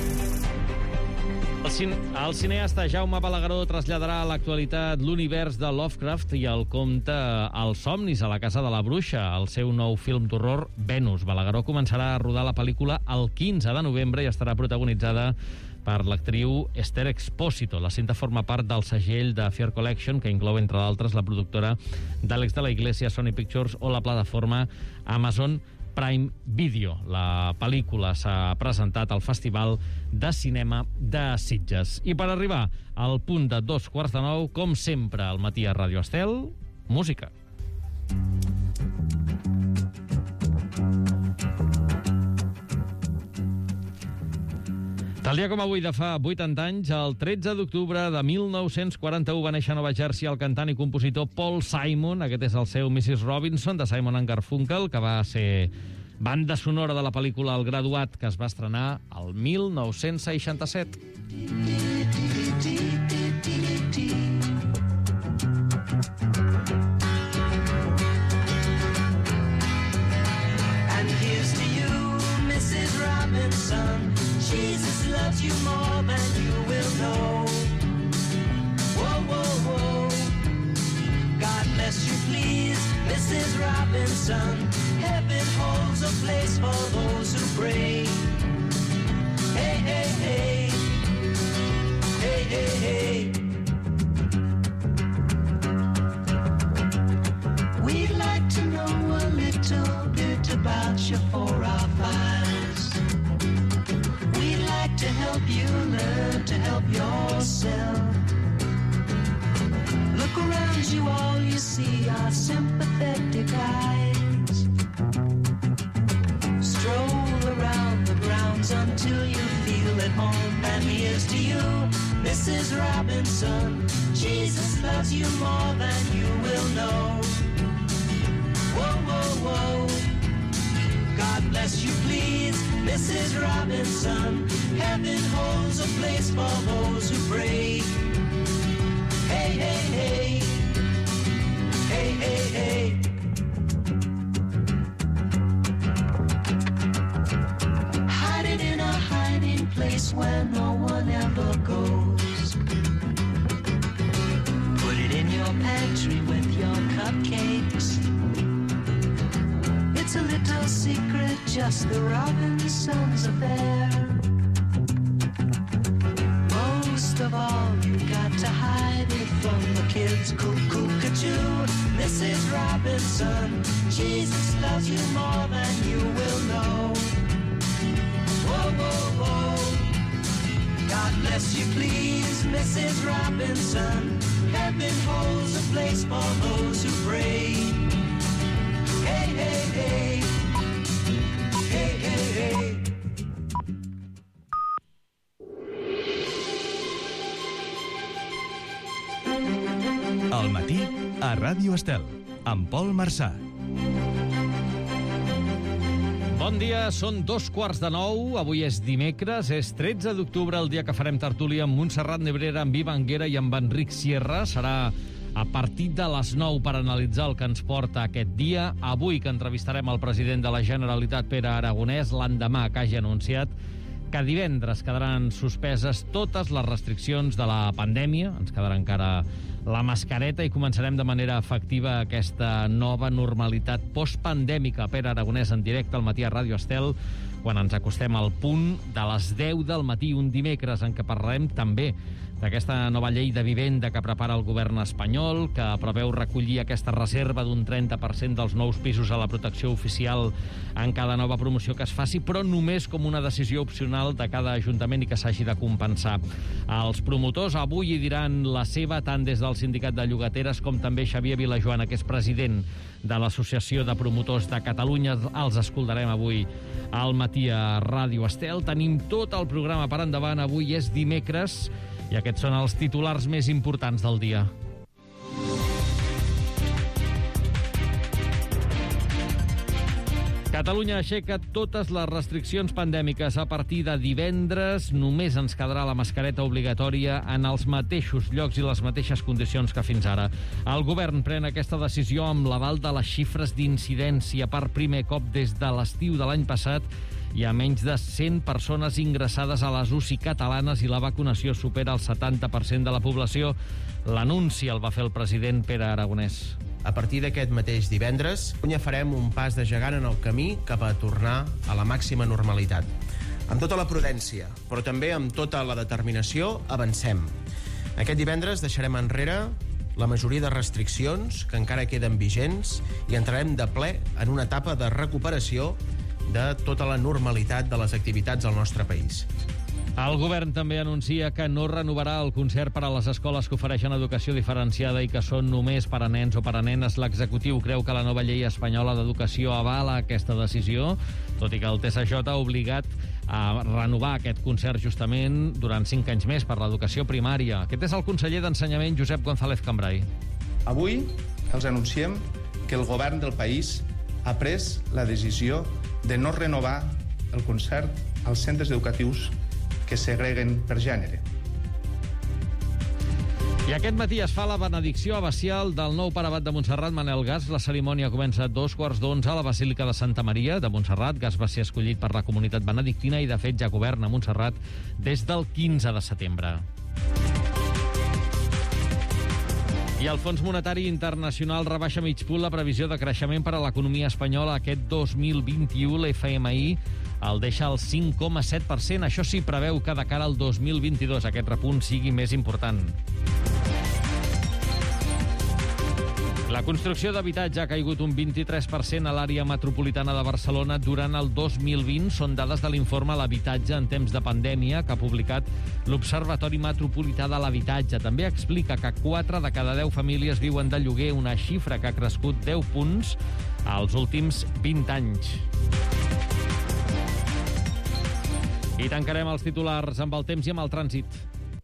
El, cin el cineasta Jaume Balagueró traslladarà a l'actualitat l'univers de Lovecraft i el conte Els somnis a la casa de la bruixa, el seu nou film d'horror Venus. Balagueró començarà a rodar la pel·lícula el quinze de novembre i estarà protagonitzada per l'actriu Esther Expósito. La cinta forma part del segell de Fear Collection, que inclou, entre d'altres, la productora d'Àlex de la Iglesia, Sony Pictures, o la plataforma Amazon Prime Video. La pel·lícula s'ha presentat al Festival de Cinema de Sitges. I per arribar al punt de dos quarts de nou, com sempre, al matí a Ràdio Estel, música. Tal dia com avui de fa vuitanta anys, el tretze d'octubre de mil nou-cents quaranta-u va néixer a Nova Jersey el cantant i compositor Paul Simon. Aquest és el seu missus Robinson, de Simon and Garfunkel, que va ser banda sonora de la pel·lícula El Graduat, que es va estrenar el mil nou-cents seixanta-set. And here's to you, missus Robinson. Jesus loves you more than you will know. Whoa, whoa, whoa. God bless you, please, missus Robinson. Heaven holds a place for those who pray. Hey, hey, hey. Hey, hey, hey. We'd like to know a little bit about you for our files. We'd like to help you learn to help yourself. Look around you, all you see are sympathetic eyes. Stroll around the grounds until you feel at home. And here's to you, missus Robinson. Jesus loves you more than you will know. Whoa, whoa, whoa. God bless you, please, missus Robinson. Heaven holds a place for those who pray. Hey, hey, hey. Hey, hey, hey. Hide it in a hiding place where no one ever goes. Put it in your pantry with your cupcakes. It's a little secret, just the Robinsons' affair. Most of all, you got to hide says cuckoo-cuckoo, Missus Robinson. Jesus loves you more than you will know. Whoa, whoa, whoa. God bless you, please, Missus Robinson. Heaven holds a place for those who pray. Hey, hey, hey. Hey, hey, hey. Al matí, a Ràdio Estel, amb Pol Marsà. Bon dia, són dos quarts de nou, avui és dimecres, és tretze d'octubre, el dia que farem tertúlia amb Montserrat Nebrera, amb Iva Anguera i amb Enric Sierra. Serà a partir de les nou per analitzar el que ens porta aquest dia. Avui que entrevistarem el president de la Generalitat, Pere Aragonès, l'endemà que hagi anunciat que divendres quedaran suspeses totes les restriccions de la pandèmia. Ens quedarà encara la mascareta i començarem de manera efectiva aquesta nova normalitat postpandèmica. Pere Aragonès en directe al matí a Ràdio Estel, quan ens acostem al punt de les deu del matí, un dimecres en què parlarem també d'aquesta nova llei de vivenda que prepara el govern espanyol, que preveu recollir aquesta reserva d'un trenta per cent dels nous pisos a la protecció oficial en cada nova promoció que es faci, però només com una decisió opcional de cada ajuntament i que s'hagi de compensar. Els promotors avui hi diran la seva, tant des del Sindicat de Llogateres com també Xavier Vilajoana, que és president de l'Associació de Promotors de Catalunya. Els escoltarem avui al matí a Ràdio Estel. Tenim tot el programa per endavant. Avui és dimecres i aquests són els titulars més importants del dia. Catalunya aixeca totes les restriccions pandèmiques. A partir de divendres només ens quedarà la mascareta obligatòria en els mateixos llocs i les mateixes condicions que fins ara. El govern pren aquesta decisió amb l'aval de les xifres d'incidència per primer cop des de l'estiu de l'any passat. Hi ha menys de cent persones ingressades a les U C I catalanes i la vacunació supera el setanta per cent de la població. L'anunci el va fer el president Pere Aragonès. A partir d'aquest mateix divendres, ja farem un pas de gegant en el camí cap a tornar a la màxima normalitat. Amb tota la prudència, però també amb tota la determinació, avancem. Aquest divendres deixarem enrere la majoria de restriccions que encara queden vigents i entrarem de ple en una etapa de recuperació de tota la normalitat de les activitats al nostre país. El govern també anuncia que no renovarà el concert per a les escoles que ofereixen educació diferenciada i que són només per a nens o per a nenes. L'executiu creu que la nova llei espanyola d'educació avala aquesta decisió, tot i que el T S J ha obligat a renovar aquest concert justament durant cinc anys més per l'educació primària. Aquest és el conseller d'Ensenyament, Josep González Cambray. Avui els anunciem que el govern del país ha pres la decisió de no renovar el concert als centres educatius que segreguen per gènere. I aquest matí es fa la benedicció abacial del nou pare abat de Montserrat, Manel Gas. La cerimònia comença a dos quarts d'onze a la Basílica de Santa Maria de Montserrat. Gas va ser escollit per la comunitat benedictina i, de fet, ja governa Montserrat des del quinze de setembre. I el Fons Monetari Internacional rebaixa mig punt la previsió de creixement per a l'economia espanyola aquest dos mil vint-i-u. L'F M I el deixa al cinc coma set per cent. Això sí, preveu que de cara al dos mil vint-i-dos aquest repunt sigui més important. La construcció d'habitatge ha caigut un vint-i-tres per cent a l'àrea metropolitana de Barcelona durant el dos mil vint. Són dades de l'informe L'habitatge en temps de pandèmia que ha publicat l'Observatori Metropolità de l'Habitatge. També explica que quatre de cada deu famílies viuen de lloguer, una xifra que ha crescut deu punts als últims vint anys. I tancarem els titulars amb el temps i amb el trànsit.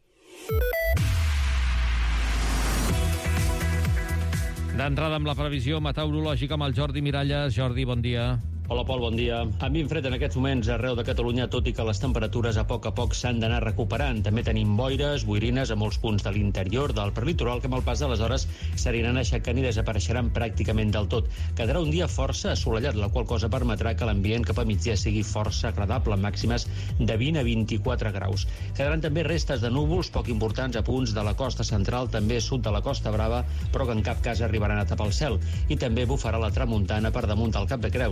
D'entrada amb la previsió meteorològica amb el Jordi Miralles. Jordi, bon dia. Hola, Pol, bon dia. Ambient fred en aquests moments arreu de Catalunya, tot i que les temperatures a poc a poc s'han d'anar recuperant. També tenim boires, boirines a molts punts de l'interior del prelitoral que amb el pas de les hores s'aniran aixecant i desapareixeran pràcticament del tot. Quedarà un dia força assolellat, la qual cosa permetrà que l'ambient cap a migdia sigui força agradable, amb màximes de vint a vint-i-quatre graus. Quedaran també restes de núvols poc importants a punts de la costa central, també sud de la Costa Brava, però que en cap cas arribaran a tapar el cel. I també bufarà la tramuntana per damunt del Cap de Creus, així com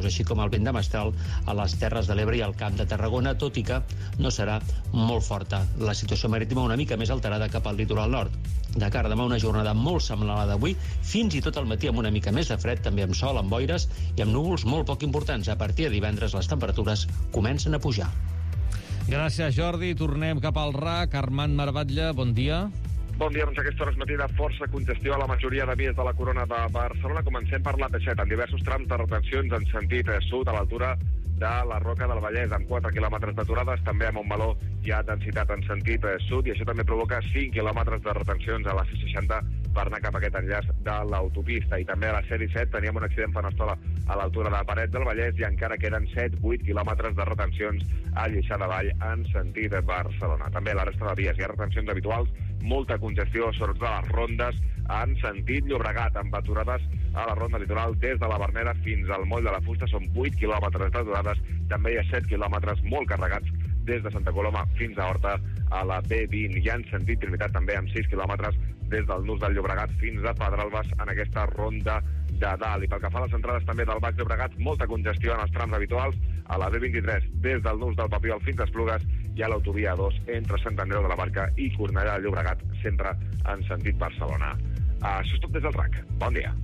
amb el vent de mestral a les Terres de l'Ebre i al Camp de Tarragona, tot i que no serà molt forta. La situació marítima una mica més alterada cap al litoral nord. De cara a demà, una jornada molt semblant a la d'avui, fins i tot al matí amb una mica més de fred, també amb sol, amb boires i amb núvols molt poc importants. A partir de divendres les temperatures comencen a pujar. Gràcies, Jordi. Tornem cap al R A C. Armand Marbatlle, bon dia. Bon dia, doncs aquesta hora és matí de força congestió a la majoria de vies de la Corona de Barcelona. Comencem per l'A P set, en diversos trams de retencions en sentit sud, a l'altura de la Roca del Vallès, amb quatre quilòmetres d'aturades. També a Montmeló hi ha densitat en sentit sud, i això també provoca cinc quilòmetres de retencions a la C seixanta per anar cap a aquest enllaç de l'autopista. I també a la C disset teníem un accident fa una estona a l'altura de Paret del Vallès i encara queden set vuit quilòmetres de retencions a Lliçà de Vall en sentit Barcelona. També a la resta de vies hi ha retencions habituals, molta congestió, sobretot a les rondes en sentit Llobregat, amb aturades a la ronda litoral des de la Verneda fins al moll de la Fusta. Són vuit quilòmetres d'aturades. També hi ha set quilòmetres molt carregats des de Santa Coloma fins a Horta a la B vint. Hi ha en sentit Trinitat també amb sis quilòmetres des del nus del Llobregat fins a Pedralbes en aquesta ronda de dalt. I pel que fa a les entrades també del Baix Llobregat, molta congestió en els trams habituals a la B vint-i-tres des del nus del Papiol fins a Esplugues i a l'autovia A dos entre Sant Andreu de la Barca i Cornellà de Llobregat, sempre en sentit Barcelona. Això és tot des del R A C. Bon dia.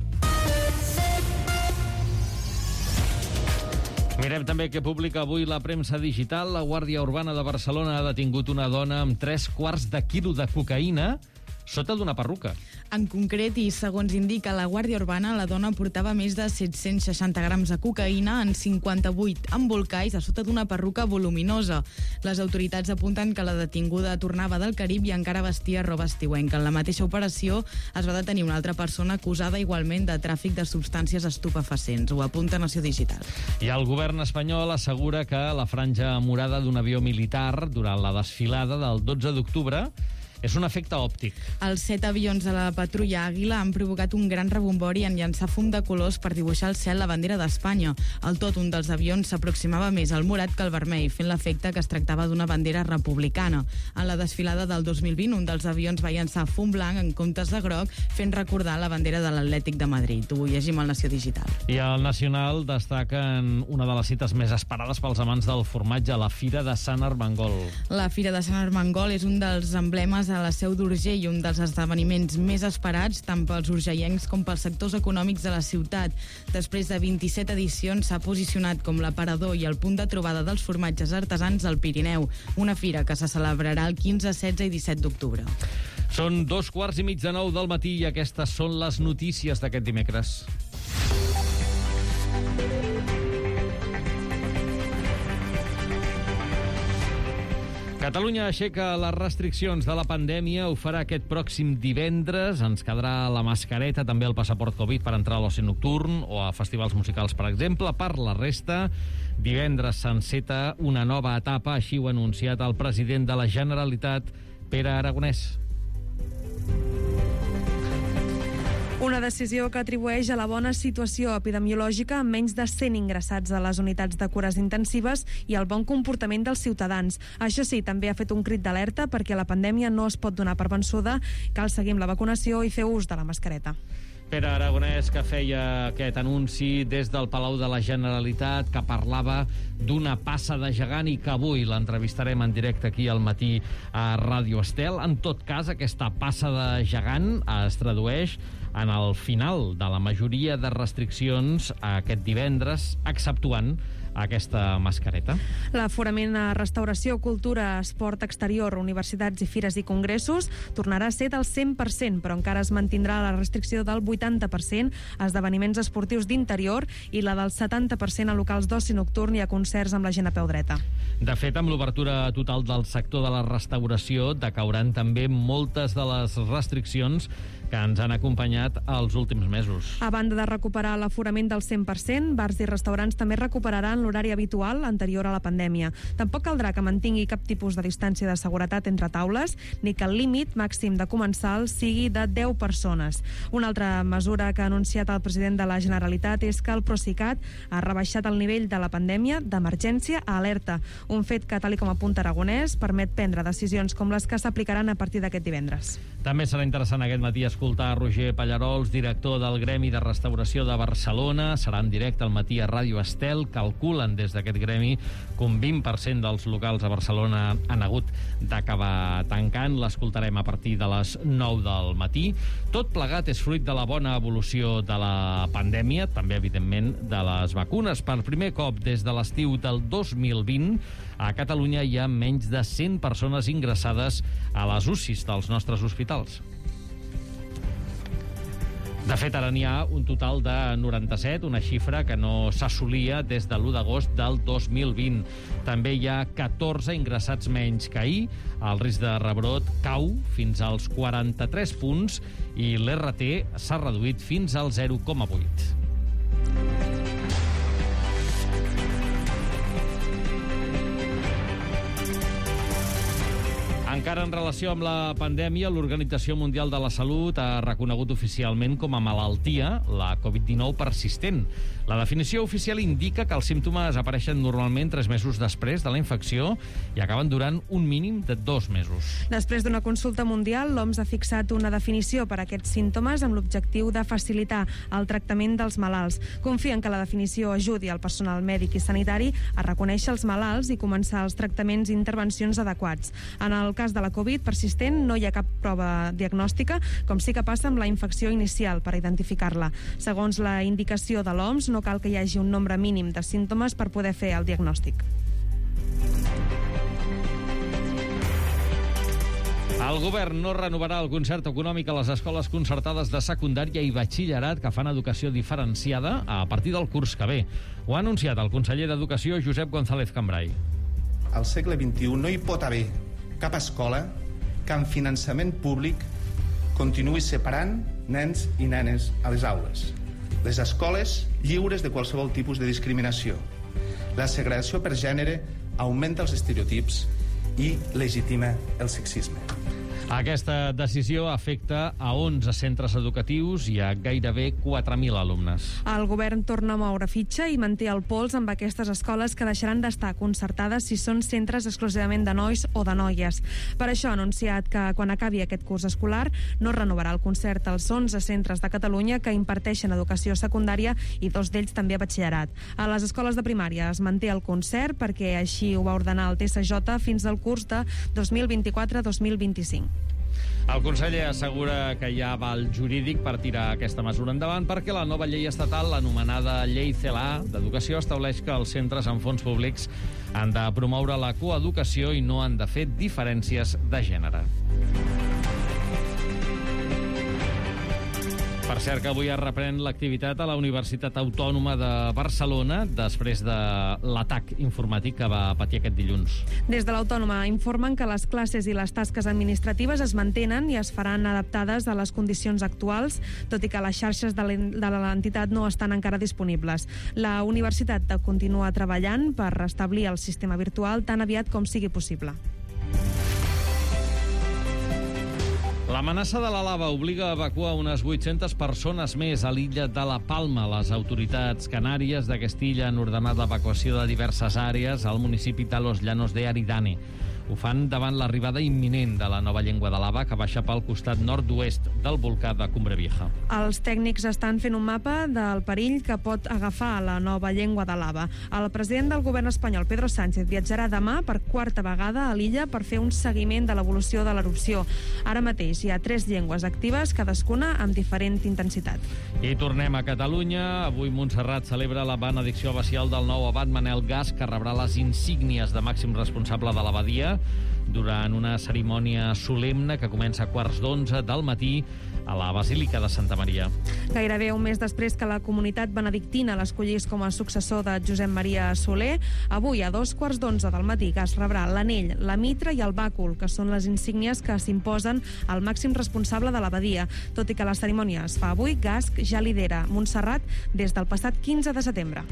Mirem també què publica avui la premsa digital. La Guàrdia Urbana de Barcelona ha detingut una dona amb tres quarts de quilo de cocaïna sota d'una perruca. En concret, i segons indica la Guàrdia Urbana, la dona portava més de set-cents seixanta grams de cocaïna en cinquanta-vuit embolcalls a sota d'una perruca voluminosa. Les autoritats apunten que la detinguda tornava del Carib i encara vestia roba estiuenca. En la mateixa operació es va detenir una altra persona acusada igualment de tràfic de substàncies estupefacients. Ho apunta Nació Digital. I el govern espanyol assegura que la franja morada d'un avió militar durant la desfilada del dotze d'octubre és un efecte òptic. Els set avions de la patrulla Àguila han provocat un gran rebombori en llançar fum de colors per dibuixar al cel la bandera d'Espanya. Al tot, un dels avions s'aproximava més al morat que al vermell, fent l'efecte que es tractava d'una bandera republicana. En la desfilada del dos mil vint, un dels avions va llançar fum blanc en comptes de groc, fent recordar la bandera de l'Atlètic de Madrid. Ho llegim al Nació Digital. I el Nacional destaca en una de les cites més esperades pels amants del formatge, la Fira de Sant Armengol. La Fira de Sant Armengol és un dels emblemes a la Seu d'Urgell i un dels esdeveniments més esperats tant pels urgellencs com pels sectors econòmics de la ciutat. Després de vint-i-set edicions s'ha posicionat com l'aparador i el punt de trobada dels formatges artesans del Pirineu, una fira que se celebrarà el quinze, setze i disset d'octubre. Són dos quarts i mig de nou del matí i aquestes són les notícies d'aquest dimecres. Catalunya aixeca les restriccions de la pandèmia, ho farà aquest pròxim divendres. Ens quedarà la mascareta, també el passaport Covid per entrar a l'oci nocturn o a festivals musicals, per exemple. Per la resta, divendres s'enceta una nova etapa, així ho ha anunciat el president de la Generalitat, Pere Aragonès. Una decisió que atribueix a la bona situació epidemiològica amb menys de cent ingressats a les unitats de cures intensives i al bon comportament dels ciutadans. Això sí, també ha fet un crit d'alerta perquè la pandèmia no es pot donar per vençuda, cal seguir amb la vacunació i fer ús de la mascareta. Pere Aragonès, que feia aquest anunci des del Palau de la Generalitat, que parlava d'una passa de gegant i que avui l'entrevistarem en directe aquí al matí a Ràdio Estel. En tot cas, aquesta passa de gegant es tradueix en el final de la majoria de restriccions aquest divendres, exceptuant aquesta mascareta. L'aforament a restauració, cultura, esport exterior, universitats i fires i congressos tornarà a ser del cent per cent, però encara es mantindrà la restricció del vuitanta per cent a esdeveniments esportius d'interior i la del setanta per cent a locals d'oci nocturn i a concerts amb la gent a peu dreta. De fet, amb l'obertura total del sector de la restauració decauran també moltes de les restriccions que ens han acompanyat els últims mesos. A banda de recuperar l'aforament del cent per cent, bars i restaurants també recuperaran l'horari habitual anterior a la pandèmia. Tampoc caldrà que mantingui cap tipus de distància de seguretat entre taules, ni que el límit màxim de comensal sigui de deu persones. Una altra mesura que ha anunciat el president de la Generalitat és que el Procicat ha rebaixat el nivell de la pandèmia d'emergència a alerta, un fet que, tal com apunta Aragonès, permet prendre decisions com les que s'aplicaran a partir d'aquest divendres. També serà interessant aquest matí escoltar Roger Pallarols, director del Gremi de Restauració de Barcelona. Serà en directe al matí a Ràdio Estel. Calculen des d'aquest gremi que un vint per cent dels locals a Barcelona han hagut d'acabar tancant. L'escoltarem a partir de les nou del matí. Tot plegat és fruit de la bona evolució de la pandèmia, també, evidentment, de les vacunes. Per primer cop des de l'estiu del dos mil vint, a Catalunya hi ha menys de cent persones ingressades a les U C Is dels nostres hospitals. De fet, ara n'hi ha un total de noranta-set, una xifra que no s'assolia des de l'u d'agost del dos mil vint. També hi ha catorze ingressats menys que ahir. El risc de rebrot cau fins als quaranta-tres punts i l'R T s'ha reduït fins al zero coma vuit. Encara en relació amb la pandèmia, l'Organització Mundial de la Salut ha reconegut oficialment com a malaltia la covid dinou persistent. La definició oficial indica que els símptomes apareixen normalment tres mesos després de la infecció i acaben durant un mínim de dos mesos. Després d'una consulta mundial, l'O M S ha fixat una definició per a aquests símptomes amb l'objectiu de facilitar el tractament dels malalts. Confien que la definició ajudi al personal mèdic i sanitari a reconèixer els malalts i començar els tractaments i intervencions adequats. En el cas de la Covid persistent no hi ha cap prova diagnòstica, com sí que passa amb la infecció inicial per identificar-la. Segons la indicació de l'O M S, no cal que hi hagi un nombre mínim de símptomes per poder fer el diagnòstic. El govern no renovarà el concert econòmic a les escoles concertades de secundària i batxillerat que fan educació diferenciada a partir del curs que ve. Ho ha anunciat el conseller d'Educació, Josep González Cambray. Al segle vint-i-u no hi pot haver cap escola que amb finançament públic continuï separant nens i nenes a les aules. Les escoles lliures de qualsevol tipus de discriminació. La segregació per gènere augmenta els estereotips i legitima el sexisme. Aquesta decisió afecta a onze centres educatius i a gairebé quatre mil alumnes. El govern torna a moure fitxa i manté el pols amb aquestes escoles que deixaran d'estar concertades si són centres exclusivament de nois o de noies. Per això ha anunciat que quan acabi aquest curs escolar no renovarà el concert als onze centres de Catalunya que imparteixen educació secundària i dos d'ells també a batxillerat. A les escoles de primària es manté el concert perquè així ho va ordenar el T S J fins al curs de dos mil vint-i-quatre dos mil vint-i-cinc. El conseller assegura que hi ha aval jurídic per tirar aquesta mesura endavant perquè la nova llei estatal, l'anomenada Llei CELA d'Educació, estableix que els centres amb fons públics han de promoure la coeducació i no han de fer diferències de gènere. Per cert, que avui es reprèn l'activitat a la Universitat Autònoma de Barcelona després de l'atac informàtic que va patir aquest dilluns. Des de l'Autònoma informen que les classes i les tasques administratives es mantenen i es faran adaptades a les condicions actuals, tot i que les xarxes de l'entitat no estan encara disponibles. La universitat continua treballant per restablir el sistema virtual tan aviat com sigui possible. L'amenaça de la lava obliga a evacuar unes vuit-centes persones més a l'illa de la Palma. Les autoritats canàries d'aquesta illa han ordenat l'evacuació de diverses àrees al municipi de Los Llanos de Aridane. Ho fan davant l'arribada imminent de la nova llengua de lava que baixa pel costat nord-oest del volcà de Cumbrevieja. Els tècnics estan fent un mapa del perill que pot agafar la nova llengua de lava. El president del govern espanyol, Pedro Sánchez, viatjarà demà per quarta vegada a l'illa per fer un seguiment de l'evolució de l'erupció. Ara mateix hi ha tres llengües actives, cadascuna amb diferent intensitat. I tornem a Catalunya. Avui Montserrat celebra la benedicció abacial del nou abat Manel Gasch, que rebrà les insígnies de màxim responsable de l'abadia durant una cerimònia solemne que comença a quarts d'onze del matí a la Basílica de Santa Maria. Gairebé un mes després que la comunitat benedictina l'escollís com a successor de Josep Maria Soler, avui a dos quarts d'onze del matí Gasch rebrà l'anell, la mitra i el bàcul, que són les insígnies que s'imposen al màxim responsable de l'abadia. Tot i que la cerimònia es fa avui, Gasch ja lidera Montserrat des del passat quinze de setembre.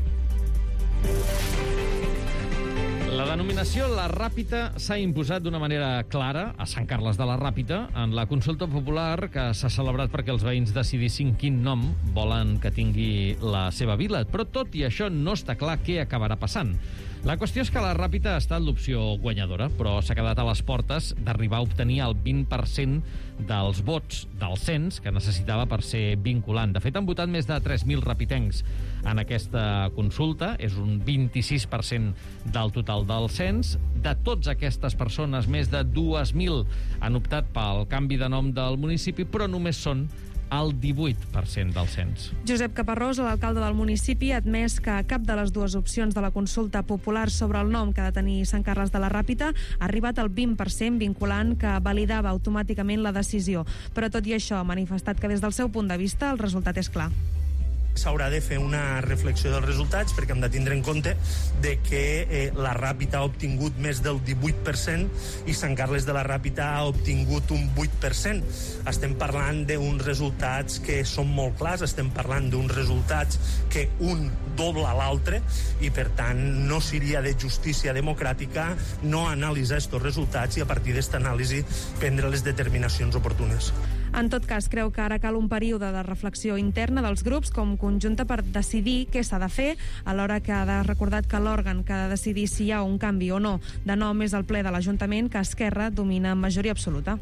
La denominació La Ràpita s'ha imposat d'una manera clara a Sant Carles de la Ràpita en la consulta popular que s'ha celebrat perquè els veïns decidissin quin nom volen que tingui la seva vila. Però tot i això no està clar què acabarà passant. La qüestió és que la Ràpita ha estat l'opció guanyadora, però s'ha quedat a les portes d'arribar a obtenir el vint per cent dels vots del cens que necessitava per ser vinculant. De fet, han votat més de tres mil rapitencs en aquesta consulta. És un vint-i-sis per cent del total del cens. De totes aquestes persones, més de dues mil han optat pel canvi de nom del municipi, però només són el divuit per cent del cens. Josep Caparrós, l'alcalde del municipi, ha admès que cap de les dues opcions de la consulta popular sobre el nom que ha de tenir Sant Carles de la Ràpita ha arribat al vint per cent vinculant que validava automàticament la decisió. Però tot i això ha manifestat que des del seu punt de vista el resultat és clar. S'haurà de fer una reflexió dels resultats perquè hem de tindre en compte de que eh, la Ràpita ha obtingut més del divuit per cent i Sant Carles de la Ràpita ha obtingut un vuit per cent. Estem parlant d'uns resultats que són molt clars, estem parlant d'uns resultats que un dobla l'altre i, per tant, no seria de justícia democràtica no analitzar aquests resultats i, a partir d'aquesta anàlisi, prendre les determinacions oportunes. En tot cas, creu que ara cal un període de reflexió interna dels grups com conjunta per decidir què s'ha de fer, alhora que ha recordat que l'òrgan que ha de decidir si hi ha un canvi o no de nom és el ple de l'Ajuntament, que Esquerra domina en majoria absoluta.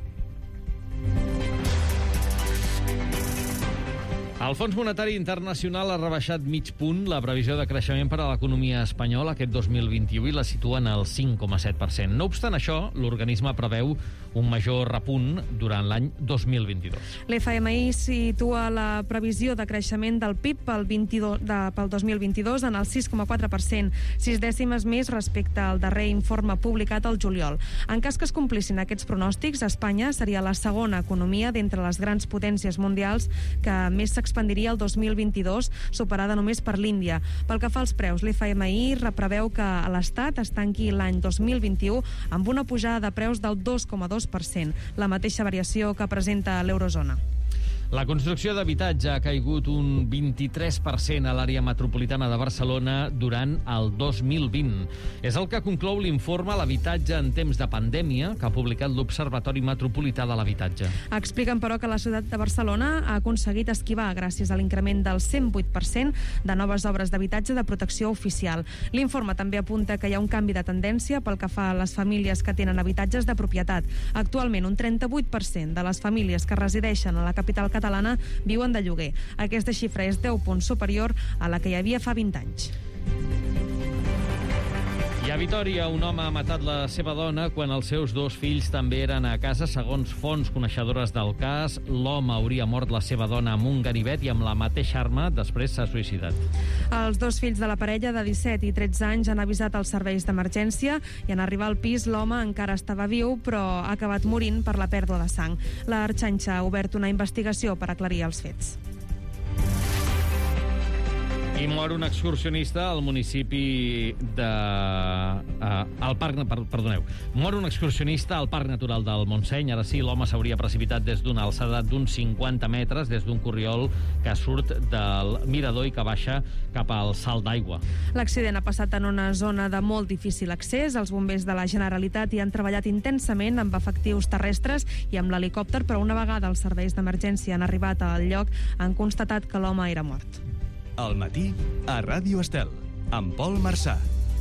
El Fons Monetari Internacional ha rebaixat mig punt la previsió de creixement per a l'economia espanyola aquest dos mil vint-i-u i la situa en el cinc coma set per cent. No obstant això, l'organisme preveu un major repunt durant l'any dos mil vint-i-dos. L'F M I situa la previsió de creixement del P I B pel, vint-i-dos, de, pel dos mil vint-i-dos en el sis coma quatre per cent, sis dècimes més respecte al darrer informe publicat al juliol. En cas que es complissin aquests pronòstics, Espanya seria la segona economia d'entre les grans potències mundials que més s'expandiria el dos mil vint-i-dos, superada només per l'Índia. Pel que fa als preus, l'F M I preveu que a l'Estat es tanqui l'any dos mil vint-i-u amb una pujada de preus del dos coma dos per cent, la mateixa variació que presenta l'eurozona. La construcció d'habitatge ha caigut un vint-i-tres per cent a l'àrea metropolitana de Barcelona durant el dos mil vint. És el que conclou l'informe L'habitatge en temps de pandèmia que ha publicat l'Observatori Metropolità de l'Habitatge. Expliquen, però, que la ciutat de Barcelona ha aconseguit esquivar gràcies a l'increment del cent vuit per cent de noves obres d'habitatge de protecció oficial. L'informe també apunta que hi ha un canvi de tendència pel que fa a les famílies que tenen habitatges de propietat. Actualment, un trenta-vuit per cent de les famílies que resideixen a la capital catalana viuen de lloguer. Aquesta xifra és deu punts superior a la que hi havia fa vint anys. I a Vitòria, un home ha matat la seva dona quan els seus dos fills també eren a casa. Segons fonts coneixedores del cas, l'home hauria mort la seva dona amb un ganivet i amb la mateixa arma després s'ha suïcidat. Els dos fills de la parella de disset i tretze anys han avisat els serveis d'emergència i en arribar al pis l'home encara estava viu però ha acabat morint per la pèrdua de sang. L'Ertxanxa ha obert una investigació per aclarir els fets. I mor un excursionista al municipi de... Uh, al parc... Per, perdoneu. Mor un excursionista al Parc Natural del Montseny. Ara sí, l'home s'hauria precipitat des d'una alçada d'uns cinquanta metres, des d'un corriol que surt del mirador i que baixa cap al salt d'aigua. L'accident ha passat en una zona de molt difícil accés. Els bombers de la Generalitat hi han treballat intensament amb efectius terrestres i amb l'helicòpter, però una vegada els serveis d'emergència han arribat al lloc, han constatat que l'home era mort. Al matí, a Ràdio Estel, amb Pol Marçà.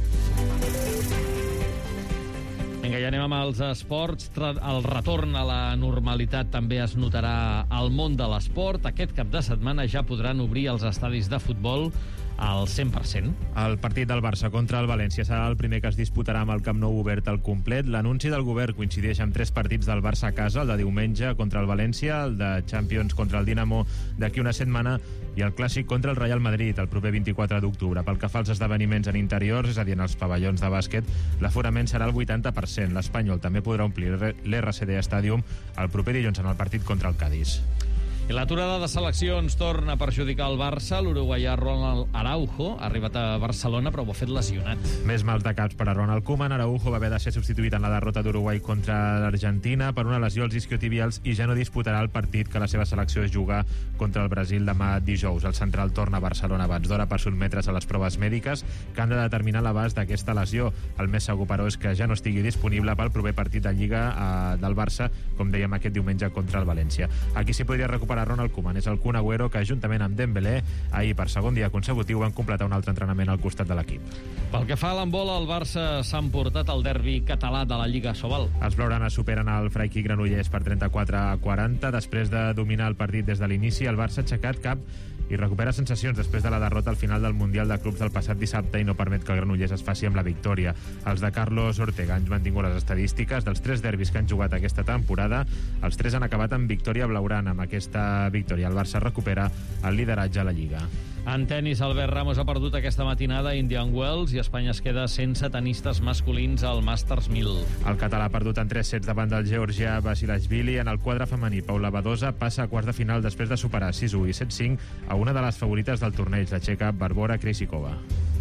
Vinga, ja anem amb els esports. El retorn a la normalitat també es notarà al món de l'esport. Aquest cap de setmana ja podran obrir els estadis de futbol al cent per cent. El partit del Barça contra el València serà el primer que es disputarà amb el Camp Nou obert al complet. L'anunci del govern coincideix amb tres partits del Barça a casa, el de diumenge contra el València, el de Champions contra el Dinamo d'aquí una setmana i el clàssic contra el Real Madrid el proper vint-i-quatre d'octubre. Pel que fa als esdeveniments en interiors, és a dir, en els pavellons de bàsquet, l'aforament serà el vuitanta per cent. L'Espanyol també podrà omplir l'R C D Stadium el proper dilluns en el partit contra el Cádiz. I l'aturada de seleccions torna a perjudicar el Barça. L'uruguaià Ronald Araujo ha arribat a Barcelona, però ho ha fet lesionat. Més mals de caps per a Ronald Koeman. Araujo va haver de ser substituït en la derrota d'Uruguai contra l'Argentina per una lesió als isquiotibials i ja no disputarà el partit que la seva selecció es juga contra el Brasil demà dijous. El central torna a Barcelona abans d'hora per sotmetre's a les proves mèdiques que han de determinar l'abast d'aquesta lesió. El més segur, però, és que ja no estigui disponible pel proper partit de Lliga eh, del Barça, com dèiem aquest diumenge contra el València. Aquí s'hi podria recuperar recuperar Ronald Koeman. És el Kun Agüero que, juntament amb Dembélé, ahir per segon dia consecutiu van completar un altre entrenament al costat de l'equip. Pel que fa a l'handbol, el Barça s'ha emportat el derbi català de la Lliga Sobal. Els blaugranes superen el Fraiqui Granollers per trenta-quatre a quaranta. Després de dominar el partit des de l'inici, el Barça ha aixecat cap i recupera sensacions després de la derrota al final del Mundial de Clubs del passat dissabte i no permet que el Granollers es faci amb la victòria. Els de Carlos Ortega han mantingut les estadístiques. Dels tres derbis que han jugat aquesta temporada, els tres han acabat amb victòria blaugrana. Amb aquesta victòria, el Barça recupera el lideratge a la Lliga. En tenis, Albert Ramos ha perdut aquesta matinada a Indian Wells i Espanya es queda sense tenistes masculins al Masters mil. El català ha perdut en tres sets davant del georgià Basilashvili. En el quadre femení, Paula Badosa passa a quarts de final després de superar sis u i set cinc a una de les favorites del torneig, la txeca Barbora Krejcikova.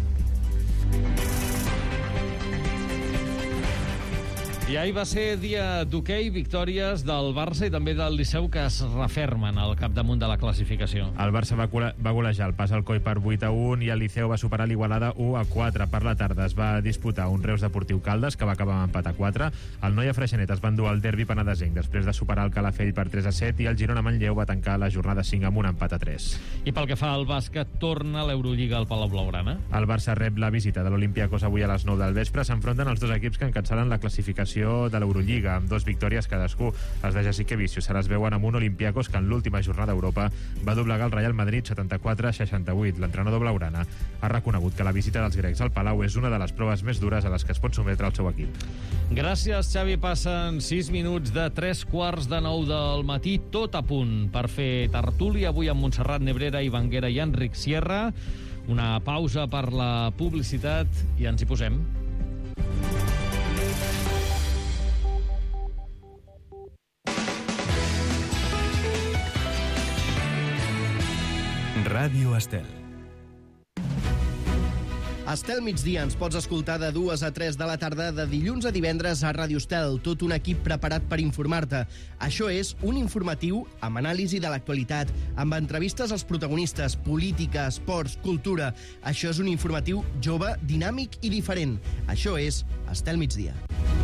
I ahir va ser dia d'hoquei, victòries del Barça i també del Liceu que es refermen al capdamunt de la classificació. El Barça va, va golejar el Pas Alcoi per vuit a un i el Liceu va superar l'Igualada u a quatre. Per la tarda es va disputar un Reus Deportiu Caldes que va acabar amb empat a quatre. El Noia Freixenet es va endur el derbi penedesenc després de superar el Calafell per tres a set i el Girona Manlleu va tancar la jornada cinc amb un empat a tres. I pel que fa al bàsquet, torna l'Eurolliga al Palau Blaugrana. El Barça rep la visita de l'Olympiacos avui a les nou del vespre. S'enfronten els dos equips que encapçalen la classificació de l'Eurolliga, amb dos victòries cadascú. Els de Jessica Vicius ara es veuen amb un Olympiacos que en l'última jornada a Europa va doblegar el Real Madrid setanta-quatre a seixanta-vuit. L'entrenador blaugrana ha reconegut que la visita dels grecs al Palau és una de les proves més dures a les que es pot sometre el seu equip. Gràcies, Xavi. Passen sis minuts de tres quarts de nou del matí, tot a punt per fer tertúlia avui amb Montserrat Nebrera, Ivanguera i Enric Sierra. Una pausa per la publicitat i ens hi posem. Ràdio Estel. Estel migdia ens pots escoltar de dues a tres de la tarda de dilluns a divendres a Ràdio Estel, tot un equip preparat per informar-te. Això és un informatiu amb anàlisi de l'actualitat, amb entrevistes als protagonistes, política, esports, cultura. Això és un informatiu jove, dinàmic i diferent. Això és Estel migdia.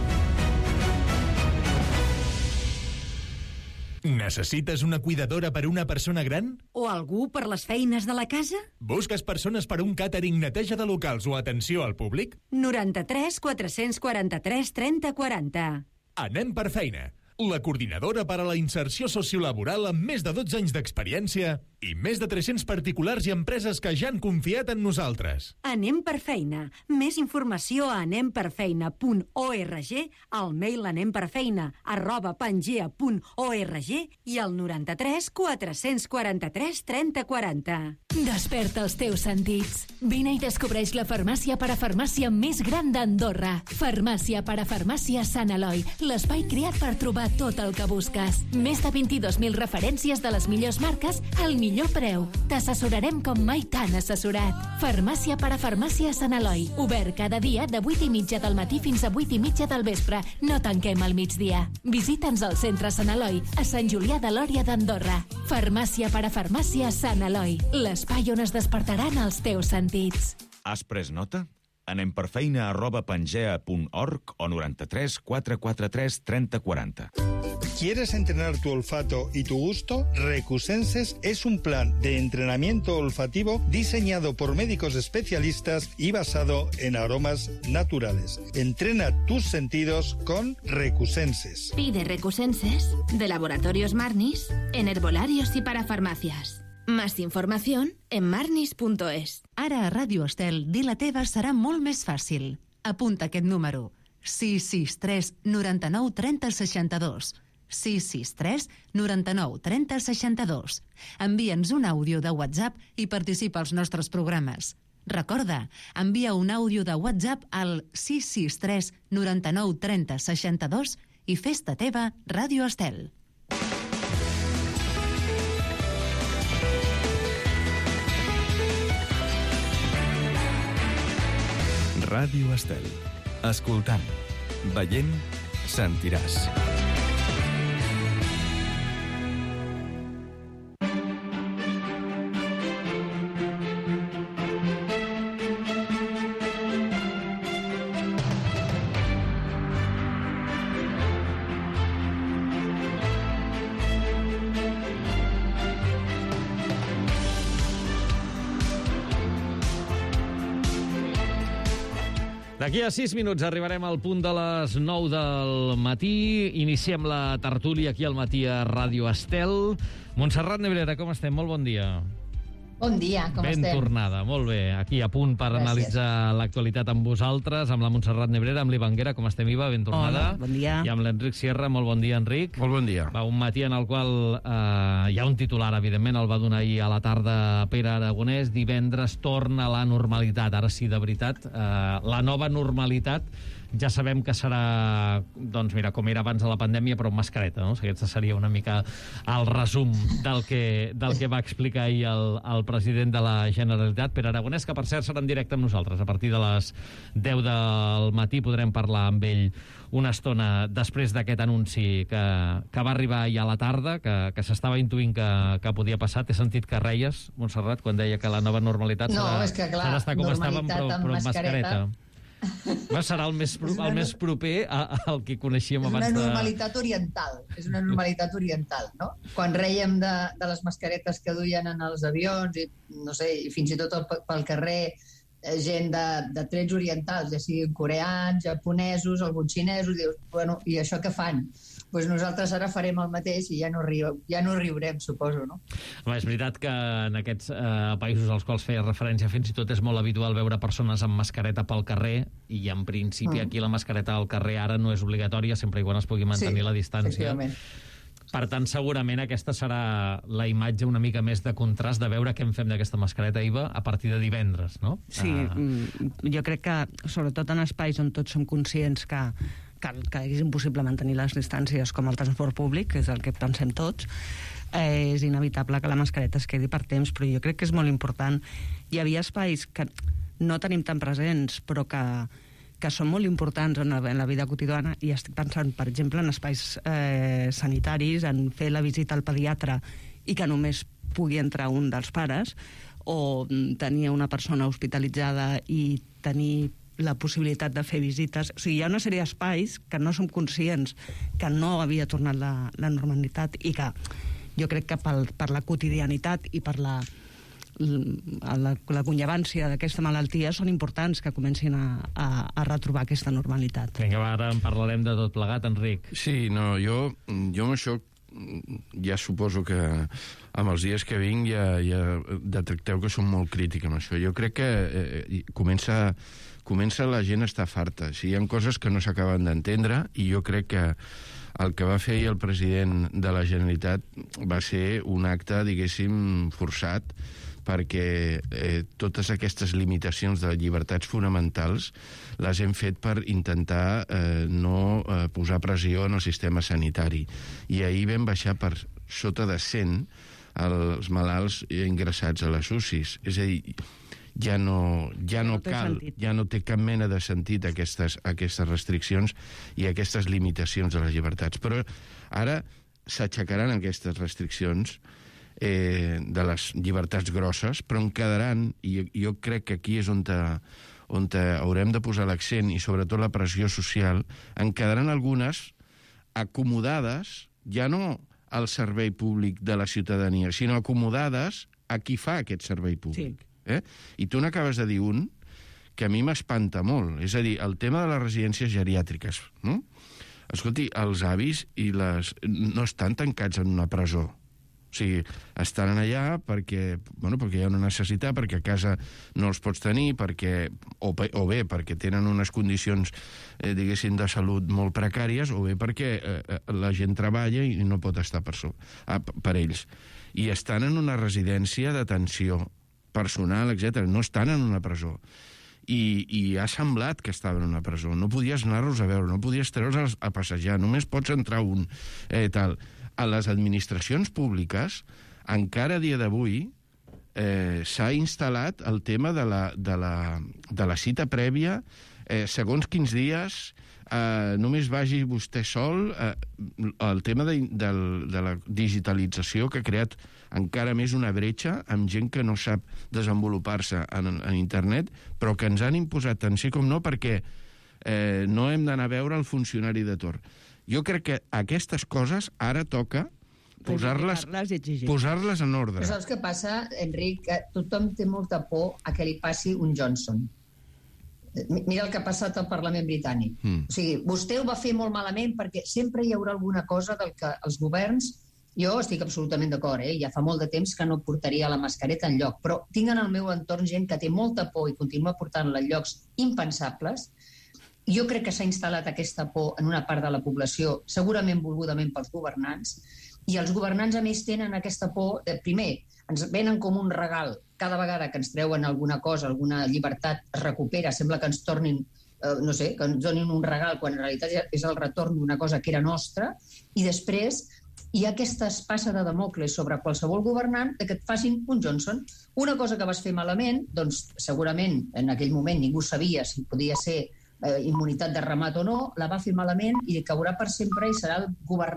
Necessites una cuidadora per una persona gran? O algú per les feines de la casa? Busques persones per un càtering, neteja de locals o atenció al públic? noranta-tres quatre-cents quaranta-tres trenta quaranta. Anem per feina. La coordinadora per a la inserció sociolaboral amb més de dotze anys d'experiència i més de tres-cents particulars i empreses que ja han confiat en nosaltres. Anem per feina. Més informació a anem per feina punt org, al mail anemperfeina arroba pangea punt org i al noranta-tres quatre-cents quaranta-tres trenta quaranta. Desperta els teus sentits. Vine i descobreix la farmàcia parafarmàcia més gran d'Andorra. Farmàcia parafarmàcia Sant Eloi, l'espai creat per trobar tot el que busques. Més de vint-i-dos mil referències de les millors marques al millor preu. T'assessorarem com mai t'han assessorat. Farmàcia parafarmàcia Sant Eloi. Obert cada dia de vuit i mitja del matí fins a vuit i mitja del vespre. No tanquem al migdia. Visita'ns al centre Sant Eloi, a Sant Julià de Lòria d'Andorra. Farmàcia parafarmàcia Sant Eloi. L'espai on es despertaran els teus sentits. Has pres nota? Anem per feina arroba pangea punt org o noranta-tres quatre quaranta-tres trenta quaranta. ¿Quieres entrenar tu olfato y tu gusto? Recusenses es un plan de entrenamiento olfativo diseñado por médicos especialistas y basado en aromas naturales. Entrena tus sentidos con Recusenses. Pide Recusenses de Laboratorios Marnis en herbolarios y para farmacias. Más información en marnis punto es. Ara a Ràdio Estel, dir la teva serà molt més fàcil. Apunta aquest número. sis sis tres noranta-nou trenta seixanta-dos. sis sis tres noranta-nou trenta seixanta-dos. Envia'ns un àudio de WhatsApp i participa als nostres programes. Recorda, envia un àudio de WhatsApp al sis sis tres noranta-nou trenta seixanta-dos i fes-te teva Ràdio Estel. Ràdio Estel. Escoltant, veient, sentiràs. D'aquí a sis minuts arribarem al punt de les nou del matí. Iniciem la tertúlia aquí al matí a Ràdio Estel. Montserrat Nebrera, com estem? Molt bon dia. Bon dia, com ben estem? Ben tornada, molt bé. Aquí a punt per Gràcies. Analitzar l'actualitat amb vosaltres, amb la Montserrat Nebrera, amb l'Iva Anguera. Com estem, Iva? Ben tornada. Hola, bon dia. I amb l'Enric Sierra. Molt bon dia, Enric. Molt bon dia. Va, un matí en el qual eh, hi ha un titular, evidentment, el va donar ahir a la tarda Pere Aragonès. Divendres torna la normalitat. Ara sí, de veritat, eh, la nova normalitat. Ja sabem que serà, doncs mira, com era abans de la pandèmia, però amb mascareta, no? Aquest seria una mica el resum del que, del que va explicar ahir el, el president de la Generalitat, Pere Aragonès, que per cert serà en directe amb nosaltres. A partir de les deu del matí podrem parlar amb ell una estona després d'aquest anunci que, que va arribar ahir a la tarda, que, que s'estava intuint que, que podia passar. T'he sentit que reies, Montserrat, quan deia que la nova normalitat no, serà, és que, clar, serà estar com estàvem, però, amb però amb mascareta. mascareta. Va, serà el més, el més proper al que coneixíem abans de... És una normalitat oriental, és una normalitat oriental, no? Quan rèiem de, de les mascaretes que duien en els avions, i, no sé, i fins i tot el, pel carrer, gent de, de trets orientals, ja siguin coreans, japonesos, alguns xinesos, dius, bueno, i això què fan? Pues nosaltres ara farem el mateix i ja no, riu, ja no riurem, suposo, no? Home, és veritat que en aquests eh, països als quals feia referència fins i tot és molt habitual veure persones amb mascareta pel carrer i en principi mm. aquí la mascareta al carrer ara no és obligatòria sempre i quan es pugui mantenir sí, la distància. Per tant, segurament aquesta serà la imatge una mica més de contrast de veure què en fem d'aquesta mascareta, Iva, a partir de divendres, no? Sí, ah. jo crec que, sobretot en espais on tots som conscients que, que, que és impossible mantenir les distàncies com el transport públic, que és el que pensem tots, eh, és inevitable que la mascareta es quedi per temps, però jo crec que és molt important. Hi havia espais que no tenim tan presents, però que que són molt importants en la, en la vida quotidiana, i estic pensant, per exemple, en espais eh, sanitaris, en fer la visita al pediatre i que només pugui entrar un dels pares, o tenir una persona hospitalitzada i tenir la possibilitat de fer visites. O sigui, hi ha una sèrie d'espais que no som conscients que no havia tornat la, la normalitat i que jo crec que pel, per la quotidianitat i per la la, la conllevància d'aquesta malaltia són importants que comencin a, a, a retrobar aquesta normalitat. Vinga, va, ara en parlarem de tot plegat, Enric. Sí, no, jo, jo amb això ja suposo que amb els dies que vinc ja, ja detecteu que som molt crític amb això. Jo crec que eh, comença, comença la gent a estar farta. O sigui, hi ha coses que no s'acaben d'entendre i jo crec que el que va fer el president de la Generalitat va ser un acte, diguéssim, forçat, perquè eh, totes aquestes limitacions de llibertats fonamentals les hem fet per intentar eh, no eh, posar pressió en el sistema sanitari. I ahir vam baixar per sota de cent els malalts ingressats a les U C Is. És a dir, ja no, ja no, no cal, ja no té cap mena de sentit aquestes, aquestes restriccions i aquestes limitacions de les llibertats. Però ara s'aixecaran aquestes restriccions eh, de les llibertats grosses, però en quedaran, i jo crec que aquí és on, te, on te haurem de posar l'accent, i sobretot la pressió social, en quedaran algunes acomodades, ja no al servei públic de la ciutadania, sinó acomodades a qui fa aquest servei públic. Sí. Eh? I tu n'acabes de dir un que a mi m'espanta molt, és a dir, el tema de les residències geriàtriques. No? Escolti, els avis i les... no estan tancats en una presó. O sigui, estan allà perquè, bueno, perquè hi ha una necessitat, perquè a casa no els pots tenir, perquè, o, o bé perquè tenen unes condicions, eh, diguéssim, de salut molt precàries, o bé perquè eh, la gent treballa i no pot estar per, so, ah, per ells. I estan en una residència d'atenció personal, etcètera. No estan en una presó. I, i ha semblat que estaven en una presó. No podies anar-los a veure, no podies treure'ls a passejar, només pots entrar un, eh, tal. A les administracions públiques, encara a dia d'avui, eh, s'ha instal·lat el tema de la, de la, de la cita prèvia, eh, segons quins dies, eh, només vagi vostè sol, eh, el tema de, de, de la digitalització que ha creat encara més una bretxa amb gent que no sap desenvolupar-se en, en internet, però que ens han imposat tant sí com no, perquè eh, no hem d'anar a veure el funcionari de torn. Jo crec que aquestes coses ara toca posar-les posar-les en ordre. Però saps què passa, Enric? Que tothom té molta por a que li passi un Johnson. Mira el que ha passat al Parlament britànic. Mm. O sigui, vostè ho va fer molt malament perquè sempre hi haurà alguna cosa del que els governs... Jo estic absolutament d'acord, eh? Ja fa molt de temps que no portaria la mascareta enlloc, però tinc en el meu entorn gent que té molta por i continua portant-la en llocs impensables. Jo crec que s'ha instal·lat aquesta por en una part de la població, segurament volgudament pels governants, i els governants, a més, tenen aquesta por de, primer, ens venen com un regal. Cada vegada que ens treuen alguna cosa, alguna llibertat, es recupera, sembla que ens tornin, eh, no sé, que ens donin un regal, quan en realitat és el retorn d'una cosa que era nostra, i després hi ha aquesta espasa de Damocles sobre qualsevol governant de que et facin un Johnson. Una cosa que vas fer malament, doncs segurament en aquell moment ningú sabia si podia ser eh, immunitat de ramat o no, la va fer malament i caurà per sempre i serà el governant